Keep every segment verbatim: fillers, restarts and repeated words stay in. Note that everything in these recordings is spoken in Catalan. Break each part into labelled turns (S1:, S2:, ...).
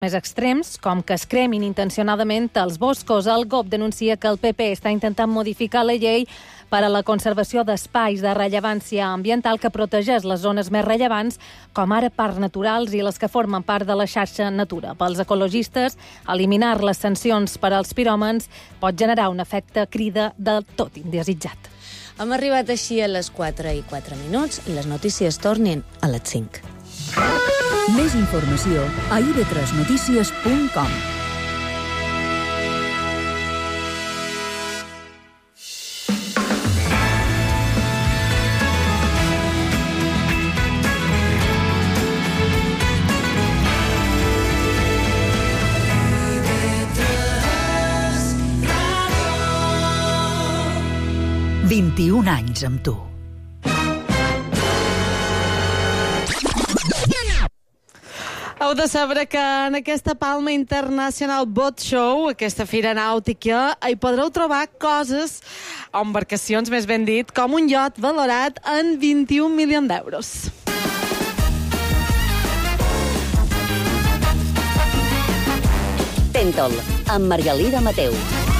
S1: més extrems, com que es cremin intencionadament els boscos. El G O P denuncia que el P P està intentant modificar la llei per a la conservació d'espais de rellevància ambiental que protegeix les zones més rellevants, com ara parcs naturals i les que formen part de la xarxa Natura. Pels ecologistes, eliminar les sancions per als piròmans pot generar un efecte crida del tot indesitjat.
S2: Hem arribat així a les quatre i quatre minuts. Les notícies tornin a les cinc.
S3: Més informació a i ve tres notícies punt com. vint-i-un anys amb tu.
S4: Heu de saber que en aquesta Palma International Boat Show, aquesta fira nàutica, hi podreu trobar coses, o embarcacions més ben dit, com un iot valorat en vint-i-un milions d'euros.
S3: Tentol, amb Margalida Mateu.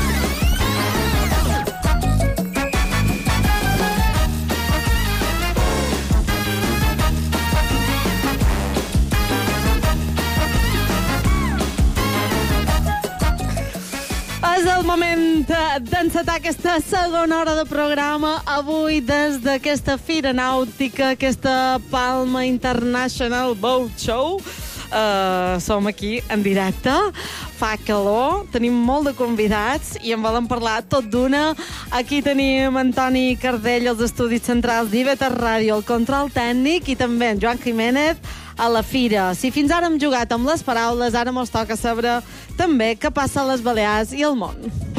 S4: És el moment d'encetar aquesta segona hora de programa. Avui, des d'aquesta fira nàutica, aquesta Palma International Boat Show, uh, som aquí en directe. Fa calor, tenim molt de convidats i en volem parlar tot d'una. Aquí tenim Antoni Cardell, als estudis centrals d'I V tres Ràdio, el control tècnic, i també en Joan Jiménez a la fira. Si fins ara hem jugat amb les paraules, ara mos toca saber també què passa a les Balears i al món.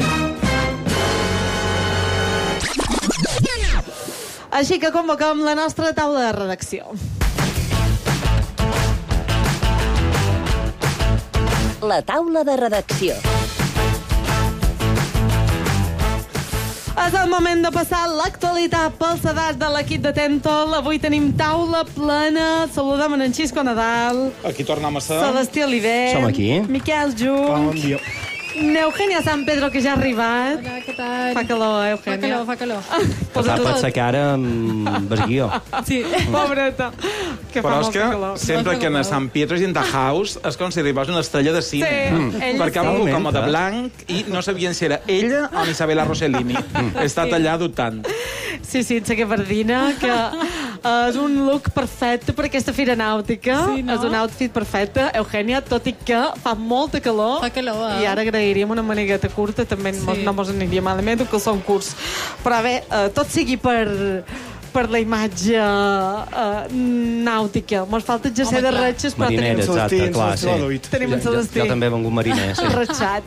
S4: Així que convoquem la nostra taula de redacció.
S3: La taula de redacció.
S4: És el moment de passar l'actualitat pel sedàs de l'equip de Tentol. Avui tenim taula plena. Saludem en Xisco Nadal.
S5: Aquí tornem a ser.
S4: Celestí Oliver.
S6: Som aquí.
S4: Miquel Junc.
S5: Bon dia.
S4: Eugènia San Pedro, que ja ha arribat.
S7: Hola, què tal?
S4: Fa calor, eh, Eugènia?
S7: Fa calor, fa calor.
S6: Que tapa't la cara amb basguió.
S4: Sí, pobreta. Que
S5: Però
S4: fa
S5: és
S4: molt
S5: que
S4: calor.
S5: sempre que a Sant Pietro in the House és com si arribés una estrella de cine.
S4: Sí,
S5: Mm.
S4: ell
S5: Perquè ha
S4: sí.
S5: volgut com a de blanc i no sabien si era ella o Isabella Rossellini. He estat allà dubtant.
S4: Sí, sí, en gabardina, que uh, és un look perfecte per aquesta fira nàutica.
S7: Sí, no?
S4: És un outfit perfecte. Eugènia, tot i que fa molta calor.
S7: Fa calor, eh?
S4: I ara agrairíem una manigueta curta, també
S7: Sí.
S4: no mos aniria malament, un calçó curts. Però bé, uh, tot sigui per... per la imatge uh, nàutica. Mos falta el jacet de ratxes, però
S6: Marinera,
S4: tenim...
S6: exacte, clar, sí.
S4: Tenim en Celestí.
S6: Jo també he vengut mariner, sí.
S4: Ratxat.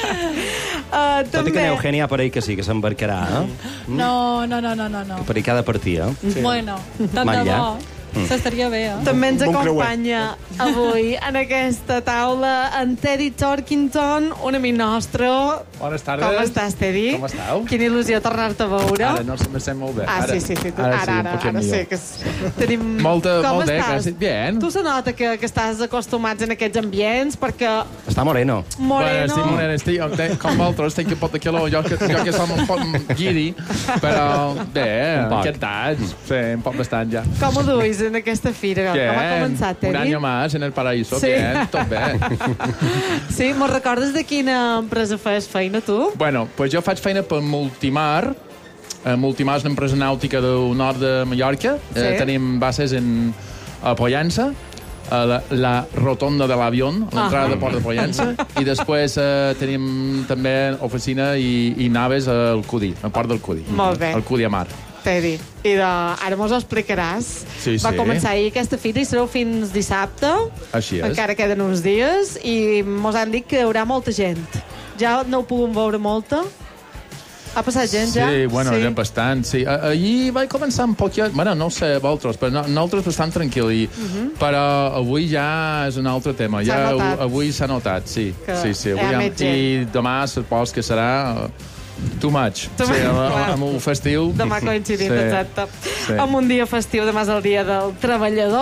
S4: uh,
S6: Tot i que en Eugènia per ahir que sí, que s'embarcarà, eh?
S7: No, no, no, no, no. no.
S6: Per ahir cada partit, eh?
S7: Sí. Bueno, tant de
S6: Matlla.
S7: bo. S'estaria bé, eh?
S4: També ens
S5: Bon
S4: acompanya avui en aquesta taula en Teddy Torkington, un amic nostre.
S8: Bones tardes.
S4: Com estàs, Teddy?
S8: Com esteu?
S4: Quina il·lusió tornar-te a veure.
S8: Ara no me sent molt bé.
S4: Ah,
S8: ara,
S4: sí, sí, sí. Tu,
S8: Ara,
S4: ara,
S8: sí, un
S4: ara,
S8: poquet
S4: ara sí
S8: millor.
S4: que es- tenim...
S8: Molta,
S4: Com
S8: molt bé,
S4: estàs?
S8: gràcies. Bien.
S4: Tu se nota que, que estàs acostumats en aquests ambients, perquè
S6: Està moreno.
S4: Moreno...
S8: Bueno, estic moreno, estic, te, com vosaltres, estic un pot de calor, jo que, jo que som un poc guiri, però bé,
S6: Un poc.
S8: aquest anys, sí, un poc bastant ja.
S4: com ho duis en aquesta fira? Com ha començat,
S8: un
S4: Teddy?
S8: año más en el paraíso,
S4: Sí.
S8: bien, tot bé.
S4: Sí, mos recordes de quina empresa feies feina, tu?
S8: Bueno, pues jo faig feina per Multimar. Eh, Multimar és una empresa nàutica del nord de Mallorca.
S4: Sí.
S8: Eh, tenim bases en a Pollença, a la, la rotonda de l'avión, a l'entrada
S4: Ah.
S8: de Port de Pollença, i després eh, tenim també oficina i, i naves al Cudi, al Port del Cudi.
S4: Molt bé.
S8: Al Cudi Amar.
S4: Teddy, i de... ara mos ho explicaràs.
S8: Sí,
S4: Va
S8: sí.
S4: començar ahir aquesta fira i sereu fins dissabte.
S8: Així és.
S4: Encara queden uns dies i mos han dit que hi haurà molta gent. Ja no ho puguem veure molta? Ha passat gent ja?
S8: Sí, bueno, sí. bastant, sí. A- Ahir vaig començar un poc... Bueno, no ho sé, vosaltres, però no, nosaltres bastant tranquil. I, uh -huh. Però avui ja és un altre tema.
S4: S'ha
S8: Ja,
S4: notat.
S8: avui s'ha notat, sí.
S4: Que
S8: sí, sí.
S4: hi ha
S8: Avui
S4: més gent.
S8: I demà supos que serà... Too much.
S4: Too
S8: sí,
S4: much,
S8: amb,
S4: clar.
S8: amb un festiu.
S4: Demà coincidint,
S8: Sí.
S4: exacte.
S8: Sí.
S4: Amb un dia festiu, demà és el dia del treballador.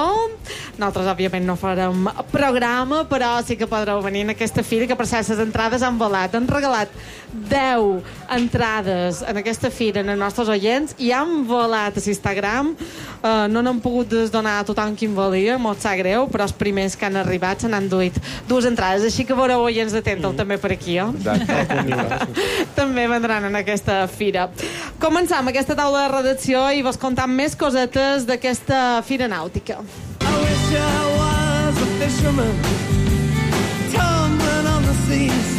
S4: Nosaltres, òbviament, no farem programa, però sí que podreu venir en aquesta fira, que per cert, les entrades han volat. Han regalat deu entrades en aquesta fira als nostres oients i han volat a l'Instagram. Uh, no n'han pogut donar a tothom qui en volia, molt sap greu, però els primers que han arribat se n'han duit dues entrades, així que veureu oients de Tenta'l mm. també per aquí, eh? També vendran en aquesta fira. Començam aquesta taula de redacció i vos contam més cosetes d'aquesta fira nàutica.
S9: I wish I was a fisherman tumbling on the seas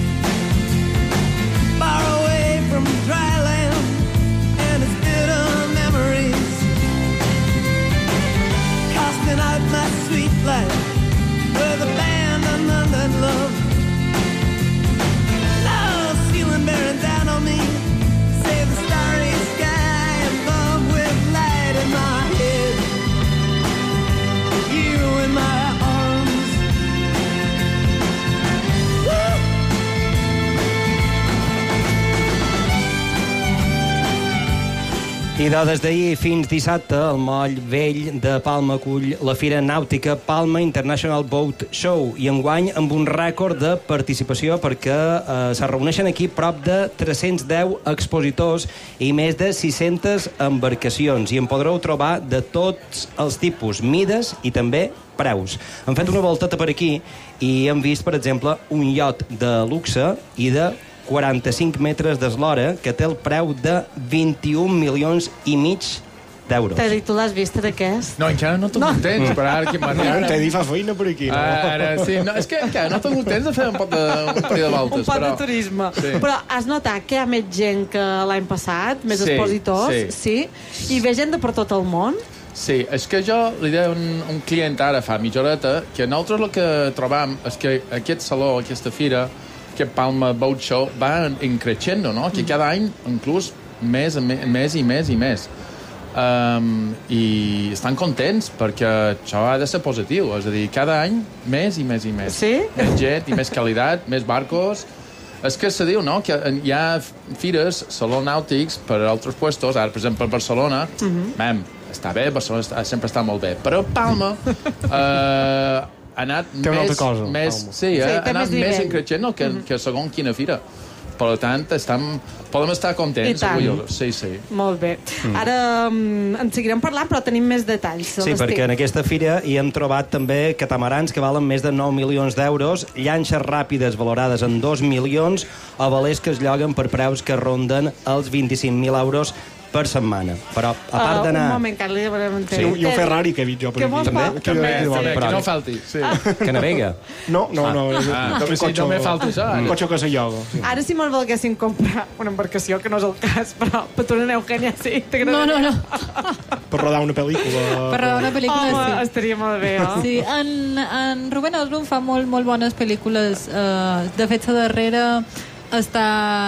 S9: far away from dry land and its bitter memories casting out my sweet life with abandonment and love. Now ceiling bearing down on me, save the starry sky above with light in my head, you in my arms. Woo!
S6: I de des d'ahir fins dissabte, el moll vell de Palma acull la Fira Nàutica Palma International Boat Show, i enguany amb un rècord de participació perquè eh, se reuneixen aquí prop de tres-cents deu expositors i més de sis-centes embarcacions, i en podreu trobar de tots els tipus, mides i també preus. Hem fet una volteta per aquí i hem vist, per exemple, un iot de luxe i de quaranta-cinc metres d'eslora que té el preu de vint-i-un milions i mig d'euros.
S4: Teddy, tu l'has vist d'aquest?
S8: No, encara no tinc no. temps, però ara que m'arriba...
S10: No, Teddy fa feina per aquí, no?
S8: Ara, sí, no, és que encara no tinc temps de fer un pot de, un parell de voltes,
S4: un pot
S8: però...
S4: de turisme.
S8: Sí.
S4: Però has notat que hi ha més gent que l'any passat, més
S8: sí,
S4: expositors,
S8: sí.
S4: sí? I ve gent de per tot el món?
S8: Sí, és que jo li deia un, un client ara fa mitja horeta que nosaltres el que trobam és que aquest saló, aquesta fira, aquest Palma Boat Show va en creixendo, no? Que cada any, inclús, més, més i més i més. Um, I estan contents perquè això ha de ser positiu. És a dir, cada any, més i més i més.
S4: Sí?
S8: Més gent i més qualitat, més barcos. És que se diu, no?, que hi ha fires, salons nàutics per altres puestos. Ara, per exemple, a Barcelona, uh-huh. Mem, està bé, Barcelona està, sempre està molt bé. Però Palma... Eh, ha anat
S10: té una
S8: més,
S10: altra cosa,
S8: més, sí,
S4: sí,
S8: ha anat
S4: més,
S8: més increixent que, mm-hmm. que segons quina fira. Per tant, estem, podem estar contents avui. Sí, sí.
S4: Molt bé. Mm. Ara um, en seguirem parlant, però tenim més detalls.
S6: Sí, perquè en aquesta fira hi hem trobat també catamarans que valen més de nou milions d'euros, llanxes ràpides valorades en dos milions o velers que es lloguen per preus que ronden els vint-i-cinc mil euros per setmana. Però, a part d'anar...
S4: Uh, un moment, que li deurem
S10: sí. I un Ferrari que he vist jo per aquí.
S8: També?
S4: També, també,
S8: sí. Que no falti. Sí.
S6: Que navega.
S10: No, no, no.
S8: Ah, ah, sí, no me falti això.
S10: Un cotxe que se lloga. Sí.
S4: Ara si me'l volguessin comprar una embarcació, que no és el cas, però per tu, Eugènia, sí.
S7: No, no, no.
S10: Per rodar una pel·lícula.
S7: Per rodar una pel·lícula,
S4: Home,
S7: sí.
S4: estaria molt bé, no?
S7: Sí, en, en Rubén Oslund fa molt, molt bones pel·lícules. Uh, de fet, a darrere està...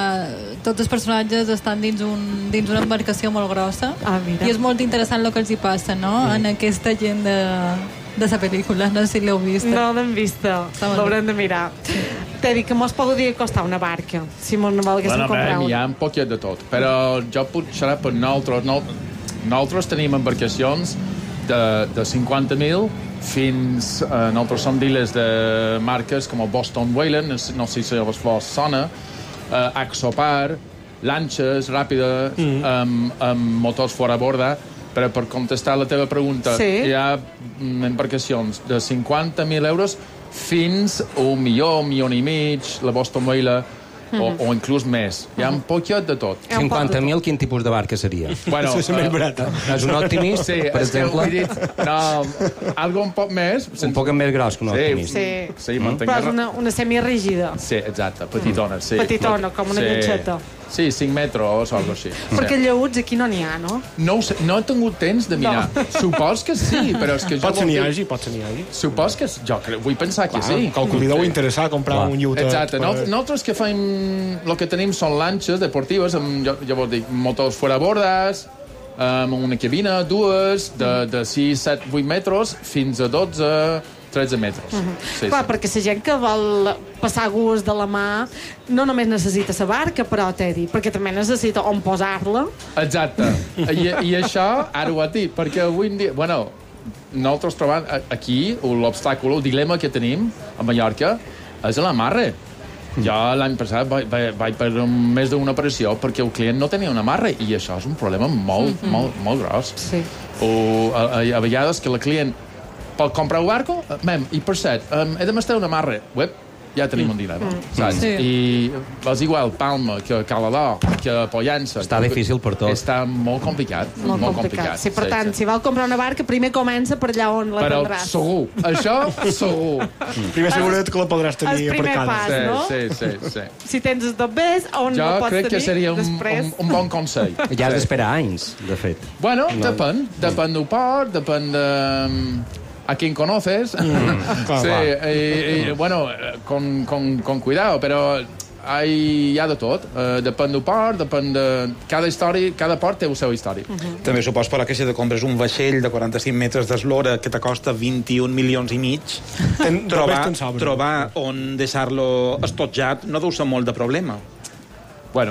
S7: Tots els personatges estan dins, un, dins una embarcació molt grossa.
S4: Ah, mira.
S7: I és molt interessant el que els hi passa, no?, mm. en aquesta gent de, de la pel·lícula. No sé si l'heu vist.
S4: No l'hem vista. L'haurem de mirar. Sí. T'he dit que mos podria costar una barca, si mos no volguéssim
S8: bueno,
S4: comprar una.
S8: Hi ha un poquet de tot, però jo puc xerrar per nosaltres. No, nosaltres tenim embarcacions de, de cinquanta mil fins... Eh, nosaltres som dealers de marques com el Boston Whaler, no sé si vos sona, eh, Axopar, lanxes ràpides, mm. amb, amb motors fora a borda, però per contestar la teva pregunta, sí. Hi ha embarcacions de cinquanta mil euros fins a un milió, un milió i mig, la Boston Whaler, mm-hmm. o, o inclús més. Hi ha un poquet de tot.
S6: cinquanta mil, quin tipus de barca seria?
S8: Bueno,
S10: és més barata.
S6: És un Optimist,
S8: sí,
S6: per exemple?
S8: Dit, no, algo un poc més...
S6: Un poc més gros que un Optimist.
S4: Sí,
S8: sí,
S6: mm.
S4: però és una, una semirígida.
S8: Sí, exacte, petitona. Sí.
S4: Petitona, com una
S8: sí.
S4: llanxeta.
S8: Sí, cinc metres o alguna cosa així.
S4: Perquè
S8: sí.
S4: lleuts aquí no n'hi ha, no?
S8: No, sé, no he tingut temps de mirar. No. Supos que sí, però és que jo...
S10: Pot ser n'hi hagi, pot ser n'hi hagi.
S8: Supos que... Jo crec, vull pensar que
S10: Clar,
S8: sí.
S10: Calculi deu
S8: sí.
S10: interessar comprar Clar. un lliutet.
S8: Exacte.
S10: Per...
S8: Nosaltres que fem... El que tenim són lanxes deportives, amb, jo, jo vol dir, motors fora bordes, amb una cabina, dues, de, de sis, set, vuit metres, fins a dotze... tretze metres. Uh -huh. sí,
S4: Clar,
S8: sí.
S4: perquè la gent que vol passar gust de la mà no només necessita la barca, però, t'he dit, perquè també necessita on posar-la.
S8: Exacte. I, I això, ara ho has dit, perquè avui en dia... Bueno, nosaltres trobem aquí l'obstacle, el dilema que tenim a Mallorca és l'amarre. Jo l'any passat vaig, vaig per més d'una operació perquè el client no tenia un amarre i això és un problema molt, mm-hmm. molt, molt gros.
S4: Sí.
S8: O a, a vegades que el client pot comprar un barco, mem, i per cert, um, he de m'estar un amarre. Uep, ja tenim un dilema, mm. saps? Sí. I és igual Palma, que Calador, que Pollença.
S6: Està difícil per tot.
S8: Està molt complicat.
S4: Molt, molt complicat. complicat. Sí, per sí, tant, sí. si vol comprar una barca, primer comença per allà on la
S8: Però
S4: tindràs.
S8: segur, això segur.
S10: Mm. Primer segura't que la podràs tenir aparcada.
S4: Pas,
S8: sí,
S4: no?
S8: sí, sí, sí.
S4: Si tens els dobbers, on
S8: jo
S4: no pots tenir?
S8: Jo crec que seria un,
S4: després...
S8: un, un bon consell.
S6: Ja has d'esperar anys, de fet.
S8: Bueno,
S6: no.
S8: depèn. Depèn del port, depèn de... a quien conoces.
S10: Mm, clar,
S8: sí,
S10: clar.
S8: y, y, bueno, con, con, con cuidado, però hay, hi ha de tot. Uh, depèn del port, depèn de... Cada història, cada port té la seva història.
S5: Uh-huh. També supos, però, que si te compres un vaixell de quaranta-cinc metres d'eslora que te costa vint-i-un milions i mig,
S10: Ten,
S5: trobar, trobar on deixar-lo estotjat no deu ser molt de problema.
S8: Bueno,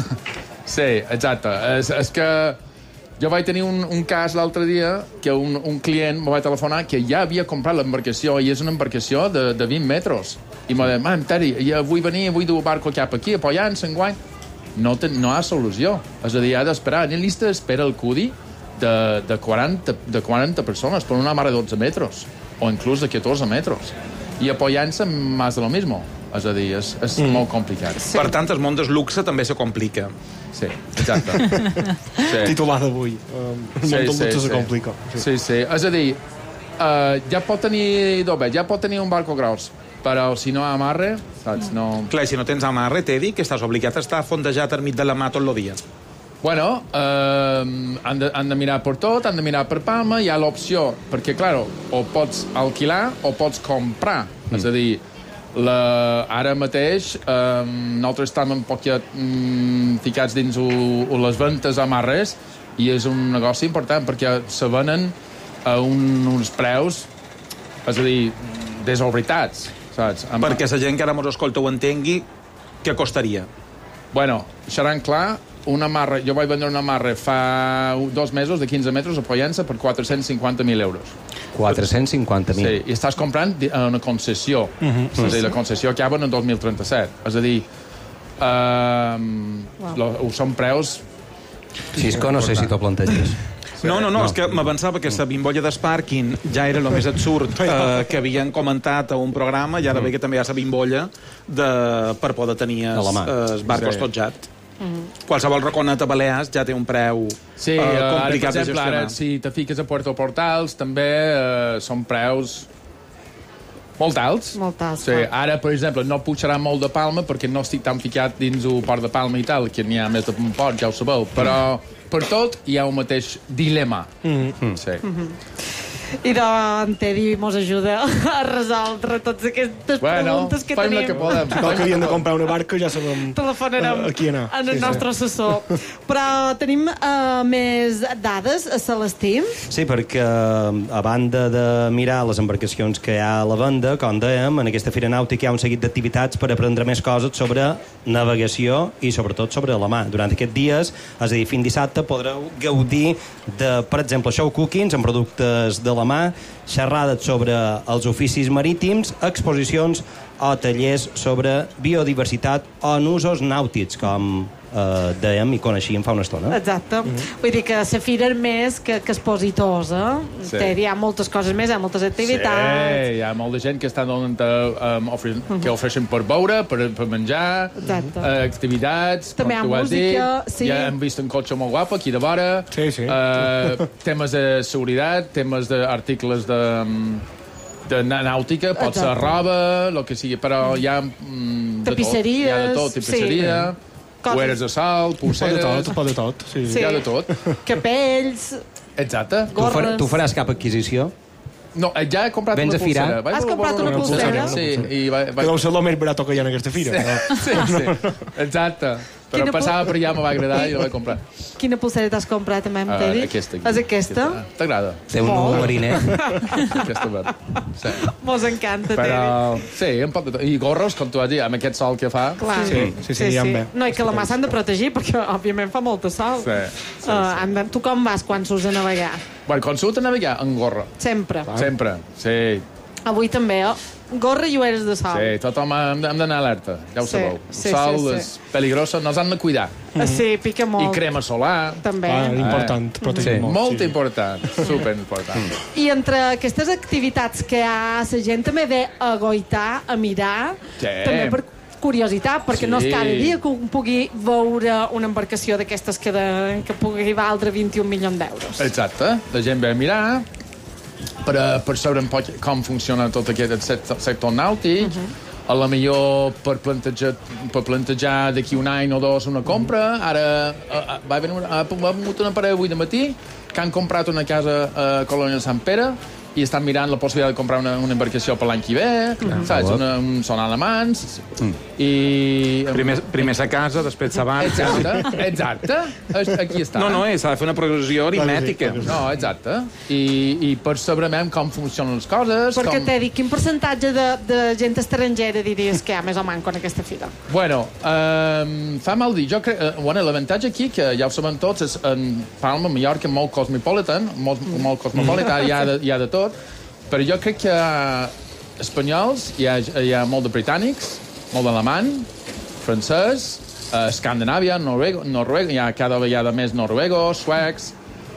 S8: sí, exacte. És, és que jo vaig tenir un, un cas l'altre dia que un, un client me va telefonar que ja havia comprat l'embarcació i és una embarcació de, de vint metres. I m'ha dit, mam, Teri, ja vull venir, vull dur el barco cap aquí, a Pollença, enguany. No, te, no hi ha solució. És a dir, ha d'esperar. En llista espera el cudi de, de, quaranta, de quaranta persones per una mar de dotze metres o inclús de catorze metres. I a Pollença més de lo mismo. És a dir, és, és mm. molt complicat.
S5: Sí. Per tant, el món del luxe també se complica.
S8: Sí, exacte. Sí.
S10: Titular d'avui. Um, el
S8: sí,
S10: món del
S8: sí,
S10: luxe
S8: sí.
S10: se complica.
S8: Sí, sí. sí. És a dir, uh, ja pot tenir doble, ja pot tenir un barco gros, però si no amarre, saps? No...
S5: Clar, si no tens amarre, t'he dit que estàs obligat a estar fondejat al mig de la mà tot el dia.
S8: Bueno, uh, han, de, han de mirar per tot, han de mirar per Palma, hi ha l'opció, perquè, clar, o pots alquilar o pots comprar. Mm. És a dir, la, ara mateix um, nosaltres estem un poc um, ficats dins u, u les ventes amarres i és un negoci important perquè se venen a un, uns preus, és a dir, desorbitats, saps? Amb...
S5: Perquè la gent que ara mos escolta ho entengui, què costaria?
S8: Bueno, xerrant clar, una amarra, jo vaig vendre una amarra fa dos mesos de quinze metres a Pollença per quatre-cents cinquanta mil euros.
S6: quatre-cents cinquanta mil.
S8: Sí, i estàs comprant una concessió. Uh-huh. És a dir, la concessió acaba en el dos mil trenta-set. És a dir, uh, wow. lo, són preus...
S6: Cisco, no sé si t'ho planteges.
S5: No, no, no, no, és que me pensava que la bimbolla d'Sparking ja era el més absurd eh, que havien comentat a un programa i ara ve que també hi ha la bimbolla de, per poder tenir el eh, barco sí. estotjat. Mm-hmm. Qualsevol raconet a Balears ja té un preu
S8: sí,
S5: uh, complicat
S8: ara, per exemple,
S5: de gestionar.
S8: Ara, si te fiques a Puerto Portals, també uh, són preus molt alts.
S4: Molt alts.
S8: Sí, ara, per exemple, no pujarà molt de Palma perquè no estic tan ficat dins el port de Palma i tal, que n'hi ha més d'un port, ja ho sabeu, però mm. per tot hi ha un mateix dilema. Mm-hmm. Sí.
S4: Mm-hmm. I doncs Teddy mos ajuda a resoldre totes aquestes
S8: bueno,
S4: preguntes que
S8: tenim.
S4: Que
S8: podem.
S10: Si cal que havíem de comprar una barca, ja sabem
S4: telefonarem
S10: a, a qui anar.
S4: En el
S10: sí,
S4: nostre
S10: sí.
S4: assessor. Però tenim uh, més dades a Celestí?
S6: Sí, perquè a banda de mirar les embarcacions que hi ha a la venda, com dèiem, en aquesta Fira Nàutica hi ha un seguit d'activitats per aprendre més coses sobre navegació i sobretot sobre la mà. Durant aquests dies, és a dir, fins dissabte, podreu gaudir de, per exemple, show cookings amb productes de la mà, xerrades sobre els oficis marítims, exposicions o tallers sobre biodiversitat o usos nàutics, com eh, dèiem i coneixíem fa una estona.
S4: Exacte. Mm-hmm. Vull dir que la fira és més que, que expositosa. Sí. Hi ha moltes coses més, hi ha moltes activitats.
S8: Sí, hi ha molta gent que estan donant um, ofre mm-hmm. que ofereixen per beure, per, per menjar, uh, activitats,
S4: també hi ha música. Sí.
S8: Ja hem vist un cotxe molt guapo aquí de vora.
S10: Sí, sí.
S8: Uh, temes de seguretat, temes d'articles de... de nàutica, pot ser roba, el que sigui, però hi ha mm, de
S4: tapisseries,
S8: tot. Hi ha de tot, tapisseria, sí. Cueres de sal, pulseres...
S10: Pot de tot, pot de tot. Sí.
S8: Sí. Hi ha de tot.
S4: Capells...
S8: Exacte.
S6: Tu, far, tu faràs cap adquisició?
S8: No, ja he comprat
S6: Vens
S8: una pulsera.
S4: Has Has comprat una pulsera?
S8: Sí, i va, va...
S10: Que deu ser el més barat que hi ha en aquesta fira.
S8: Sí, sí, sí. Exacte. Però
S4: Quina
S8: passava
S4: pu-
S8: per allà, me va agradar i la vaig comprar.
S4: Quina pulsera t'has comprat, també, em
S8: Uh,
S4: Teddy?
S8: aquesta aquí.
S4: És aquesta?
S8: T'agrada?
S6: Té un nou mariner.
S8: Aquesta verd. Sí.
S4: Mos encanta, Teddy.
S8: Però, sí, un poc de tot. I gorros, com tu vas dir, amb aquest sol que fa.
S4: Clar.
S10: Sí, sí, sí, ja em ve.
S4: No, i que la mà s'han de protegir, perquè, òbviament, fa molta sol.
S8: Sí, sí,
S4: Uh, han de... Tu com vas quan surts a navegar?
S8: Bueno, quan surt a navegar, en gorra.
S4: Sempre.
S8: Sempre, sí.
S4: Avui també, oh? Gorra i ulleres de sol.
S8: Sí, tothom hem hem d'anar alerta, ja ho
S4: Sí,
S8: sabeu. El
S4: sí,
S8: sol
S4: sí, sí.
S8: és peligroso, nos han de cuidar.
S4: Mm. Sí, pica molt.
S8: I crema solar.
S4: També.
S10: Ah, important,
S8: Eh,
S10: protegir
S8: sí,
S10: molt.
S8: molt
S10: sí.
S8: important, superimportant.
S4: I entre aquestes activitats que hi ha, la gent també ve a goitar, a mirar,
S8: Sí.
S4: també per curiositat, perquè
S8: Sí.
S4: no és cada dia que un pugui veure una embarcació d'aquestes que, de, que pugui valdre vint-i-un milions d'euros.
S8: Exacte, la gent ve a mirar per, a- per saber un poc com funciona tot aquest sector, sector nàutic, a la millor per plantejar, per plantejar d'aquí un any o dos una compra. Ara uh, va venir una, ha va venir una parella avui de matí que han comprat una casa a Colònia de Sant Pere i estan mirant la possibilitat de comprar una, una embarcació per l'any que ve, saps? Una, un, són alemans i...
S5: Primer, primer sa casa, després sa barca.
S8: Exacte, exacte. Es- Aquí està.
S5: No, no, és, s'ha de fer una progressió aritmètica.
S8: No, exacte. I, i per saber com funcionen les coses...
S4: Perquè
S8: com...
S4: t'he dit, quin percentatge de, de gent estrangera diries que hi ha més o manco en aquesta fira?
S8: Bueno, um, fa mal dir. Jo crec... Uh, bueno, l'avantatge aquí, que ja ho sabem tots, és en Palma, Mallorca, molt cosmopolitan, molt, molt cosmopolita, hi ha, de, hi ha de tot, però jo crec que espanyols, hi ha, hi ha molt de britànics, molt d'alemany, francès, uh, Escandinàvia, Noruega, Noruega, hi ha cada vegada més noruegos, suecs,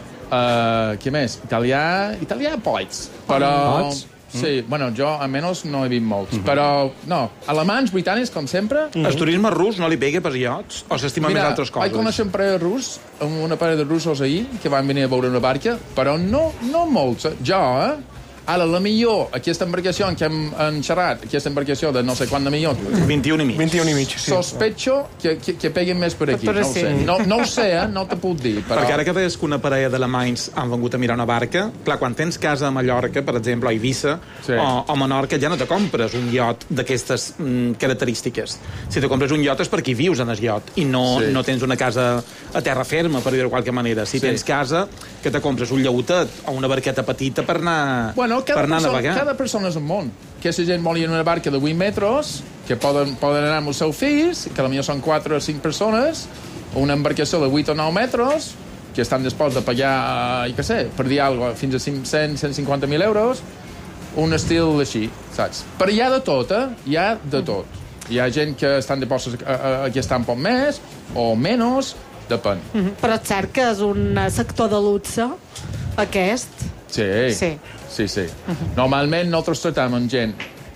S8: uh, què més? Italià, italià pocs, però...
S6: Pocs?
S8: Sí, bueno, jo almenys no he vist molts, mm -hmm. però no, alemanys, britànics, com sempre.
S5: Mm -hmm. El turisme rus no li pega pels iots? O s'estima més altres coses?
S8: Vaig conèixer un parell de rus, una parella de russos ahir, que van venir a veure una barca, però no, no molts. eh. Jo, eh? Ara, la millor, aquesta embarcació en què hem, hem xerrat, aquesta embarcació de no sé quant de milions...
S5: vint-i-un i mig.
S10: vint-i-un i mig, sí.
S8: Sospecho que, que, que peguin més per aquí,
S4: Però
S8: no ho
S4: sí.
S8: sé. No, no ho sé, eh? No te puc dir, però...
S5: Perquè ara que deies que una parella d'alemanys han vengut a mirar una barca, clar, quan tens casa a Mallorca, per exemple, o a Eivissa,
S8: Sí.
S5: o, o a Menorca, ja no te compres un iot d'aquestes mm, característiques. Si te compres un iot és perquè hi vius en el iot i no,
S8: Sí.
S5: no tens una casa a terra ferma, per dir-ho de qualque manera. Si
S8: Sí.
S5: tens casa, que te compres un llautet o una barqueta petita per anar,
S8: Bueno,
S5: per
S8: cada,
S5: anar a
S8: persona,
S5: navegar.
S8: cada persona és un món. Aquesta gent vol ir en una barca de vuit metres, que poden, poden anar amb els seus fills, que potser són quatre o cinc persones, o una embarcació de vuit o nou metres, que estan disposats a pagar, eh, què sé, per dir alguna cosa, fins a cinc-cents, cent cinquanta mil euros, un estil així, saps? Però hi ha de tot, eh? Hi ha de tot. Hi ha gent que estan disposats a, a, a, que estan un poc més o menys, depèn.
S4: Mm -hmm. Però és cert que és un sector de luxe, aquest.
S8: Sí,
S4: Sí.
S8: sí, sí. Normalment nosaltres tractem amb gent,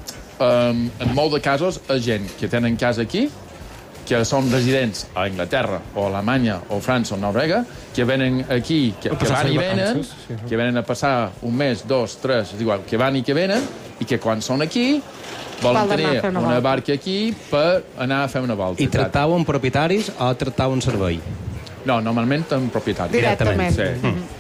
S8: um, en molt de casos, és gent que tenen casa aquí, que són residents a Anglaterra, o Alemanya, o França, o Noruega, que venen aquí, que, que
S10: passar
S8: van i
S10: vacances,
S8: venen,
S10: sí.
S8: que venen a passar un mes, dos, tres, és igual, que van i que venen, i que quan són aquí volen
S4: Val d'anar a
S8: tenir
S4: fer una
S8: una
S4: volta.
S8: barca aquí per anar a fer una volta.
S6: I tractau amb propietaris o tractau en servei?
S8: No, normalment amb propietaris.
S4: Directament.
S8: Sí.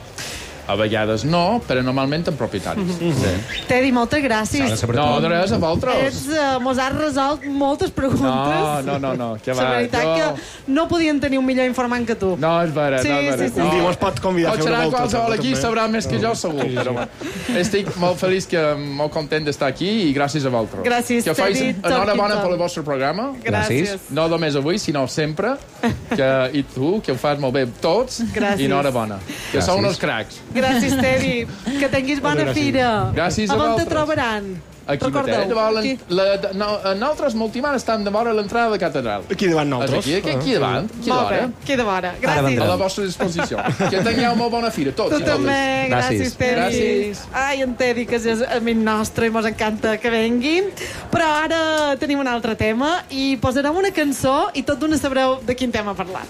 S8: A vegades no, però normalment amb propietaris. Sí.
S4: Teddy, moltes gràcies.
S8: No, de res, a vosaltres.
S4: Ets, uh, mos has resolt moltes preguntes.
S8: No, no, no, no, que va.
S4: La veritat
S8: jo...
S4: que no podien tenir un millor informant que tu.
S8: No, és vera,
S4: Sí,
S8: no, és vera.
S4: sí, sí.
S8: No.
S10: Un dia ens pot convidar a fer una
S8: serà
S10: volta.
S8: qualsevol aquí,
S10: també.
S8: sabrà més que jo, segur. Però bueno, estic molt feliç, que, molt content d'estar aquí i gràcies a vosaltres.
S4: Gràcies,
S8: Que faig
S4: Teddy,
S8: enhorabona
S4: tot i
S8: pel
S4: tot.
S8: vostre programa.
S4: Gràcies.
S8: No només avui, sinó sempre. Que, I tu, que ho fas molt bé tots.
S4: Gràcies.
S8: I enhorabona. Que
S6: Gràcies.
S8: sou uns cracs.
S4: Gràcies, Teddy. Que tinguis bona
S10: gràcies.
S4: fira.
S8: Gràcies a
S4: on te
S8: vosaltres.
S4: trobaran?
S8: Aquí
S4: Recordeu,
S8: mateix. Davant
S4: aquí.
S8: la, la, no, nosaltres, Multimar, estan davant l'entrada de la catedral.
S10: Aquí davant
S8: És
S10: nosaltres.
S8: Aquí, aquí, aquí davant. Aquí
S4: Molt bé,
S8: davant.
S4: aquí de vora.
S6: Ara
S4: Gràcies.
S6: vendrem.
S8: A la vostra disposició. Que tingueu molt bona fira, tots.
S4: Tu
S8: i totes.
S4: també, gràcies,
S6: Gràcies.
S4: Teddy.
S8: Gràcies.
S4: Ai, en Teddy, que és amic nostre i mos encanta que vengui. Però ara tenim un altre tema i posarem una cançó i tot d'una sabreu de quin tema parlant.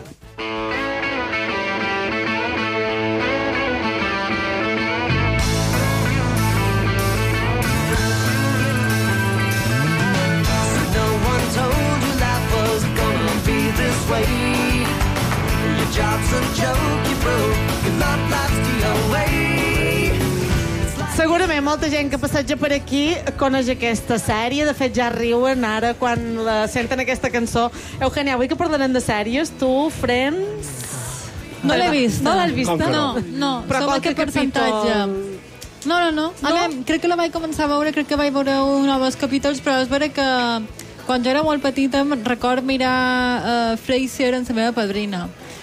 S9: No one told you life was gonna be this way. Your job's a joke, you broke. Your love life's the away.
S4: Segurament molta gent que passeja per aquí coneix aquesta sèrie. De fet, ja riuen ara quan la senten aquesta cançó. Eugènia, avui que parlarem de sèries, tu, Friends...
S7: No l'he vist.
S4: No l'has vist?
S7: No, no.
S4: Però
S7: Som
S4: qualque
S7: aquest percentatge.
S4: capítol...
S7: No, no, no.
S4: No?
S7: A mi, crec que la vaig començar a veure, crec que vaig veure uns nous capítols, però és vera que quan jo era molt petita record mirar uh, Frasier en la meva padrina.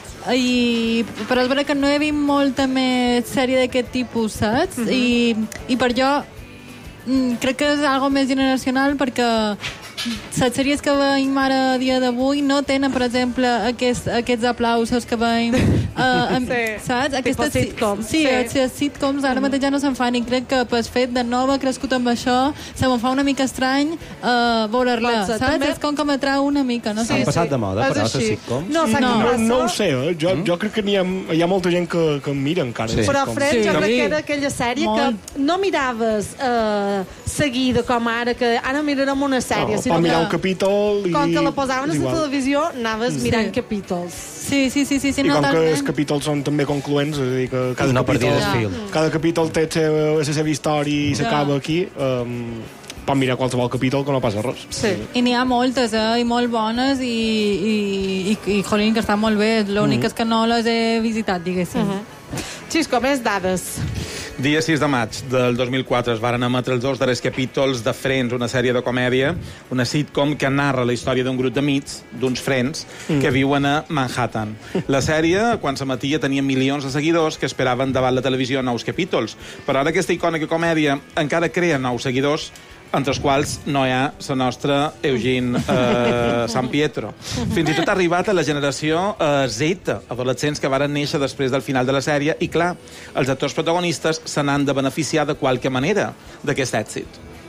S7: I, però és vera que no he vist molta més sèrie d'aquest tipus, saps? Uh-huh. I, I per jo mm, crec que és algo més generacional perquè les sèries que veiem ara a dia d'avui no tenen, per exemple, aquests, aquests aplausos que veiem uh, amb,
S4: sí.
S7: saps?
S4: Tipus sitcoms.
S7: Sí,
S4: Sí.
S7: els sitcoms ara mateix ja no se'n fan i crec que pel fet de no haver crescut amb això se me'n fa una mica estrany uh, veure-la,
S4: Pot ser,
S7: saps?
S4: també.
S7: És com que m'atrau una mica, no sé.
S6: Han passat de moda,
S4: És
S6: però,
S4: així.
S6: els sitcoms?
S4: No, saps
S7: No.
S4: què
S10: No,
S4: passa?
S10: no ho sé, eh? jo, jo crec que n'hi ha, hi ha molta gent que, que en mira encara.
S6: Sí.
S4: Però
S10: Com-
S4: Friends,
S7: Sí.
S4: jo crec
S7: Sí.
S4: que era aquella sèrie
S7: Molt.
S4: que no miraves eh, seguida com ara, que ara mirarem una sèrie,
S10: No,
S4: sinó
S10: per mirar
S4: que
S10: un capítol i...
S4: com que la posaven a
S10: és
S4: la
S10: igual.
S4: televisió, anaves
S7: Sí.
S4: mirant capítols.
S7: Sí, sí, sí, sí, sí
S10: I
S7: no,
S10: com que
S7: talment.
S10: els capítols són també concloents, és a dir, que cada
S6: No
S10: capítol,
S6: perdies fil.
S10: cada capítol té la seva, la seva història i
S7: Ja.
S10: s'acaba aquí, um, pot mirar qualsevol capítol que no passa res.
S4: Sí.
S7: I n'hi ha moltes, eh? I molt bones i, i, i, i jolín, que estan molt bé. L'únic
S10: Mm.
S7: és que no les he visitat, diguéssim.
S4: Uh -huh. Xisco, més dades.
S5: Dia sis de maig del dos mil quatre es varen emetre els dos darrers capítols de Friends, una sèrie de comèdia, una sitcom que narra la història d'un grup d'amics, d'uns Friends, mm. que viuen a Manhattan. La sèrie, quan s'emetia, tenia milions de seguidors que esperaven davant la televisió nous capítols. Però ara aquesta icònica comèdia encara crea nous seguidors, entre els quals no hi ha la nostra Eugene eh, San Pietro. Fins i tot ha arribat a la generació eh, Z, adolescents que varen néixer després del final de la sèrie, i clar, els actors protagonistes se n'han de beneficiar de qualque manera d'aquest èxit.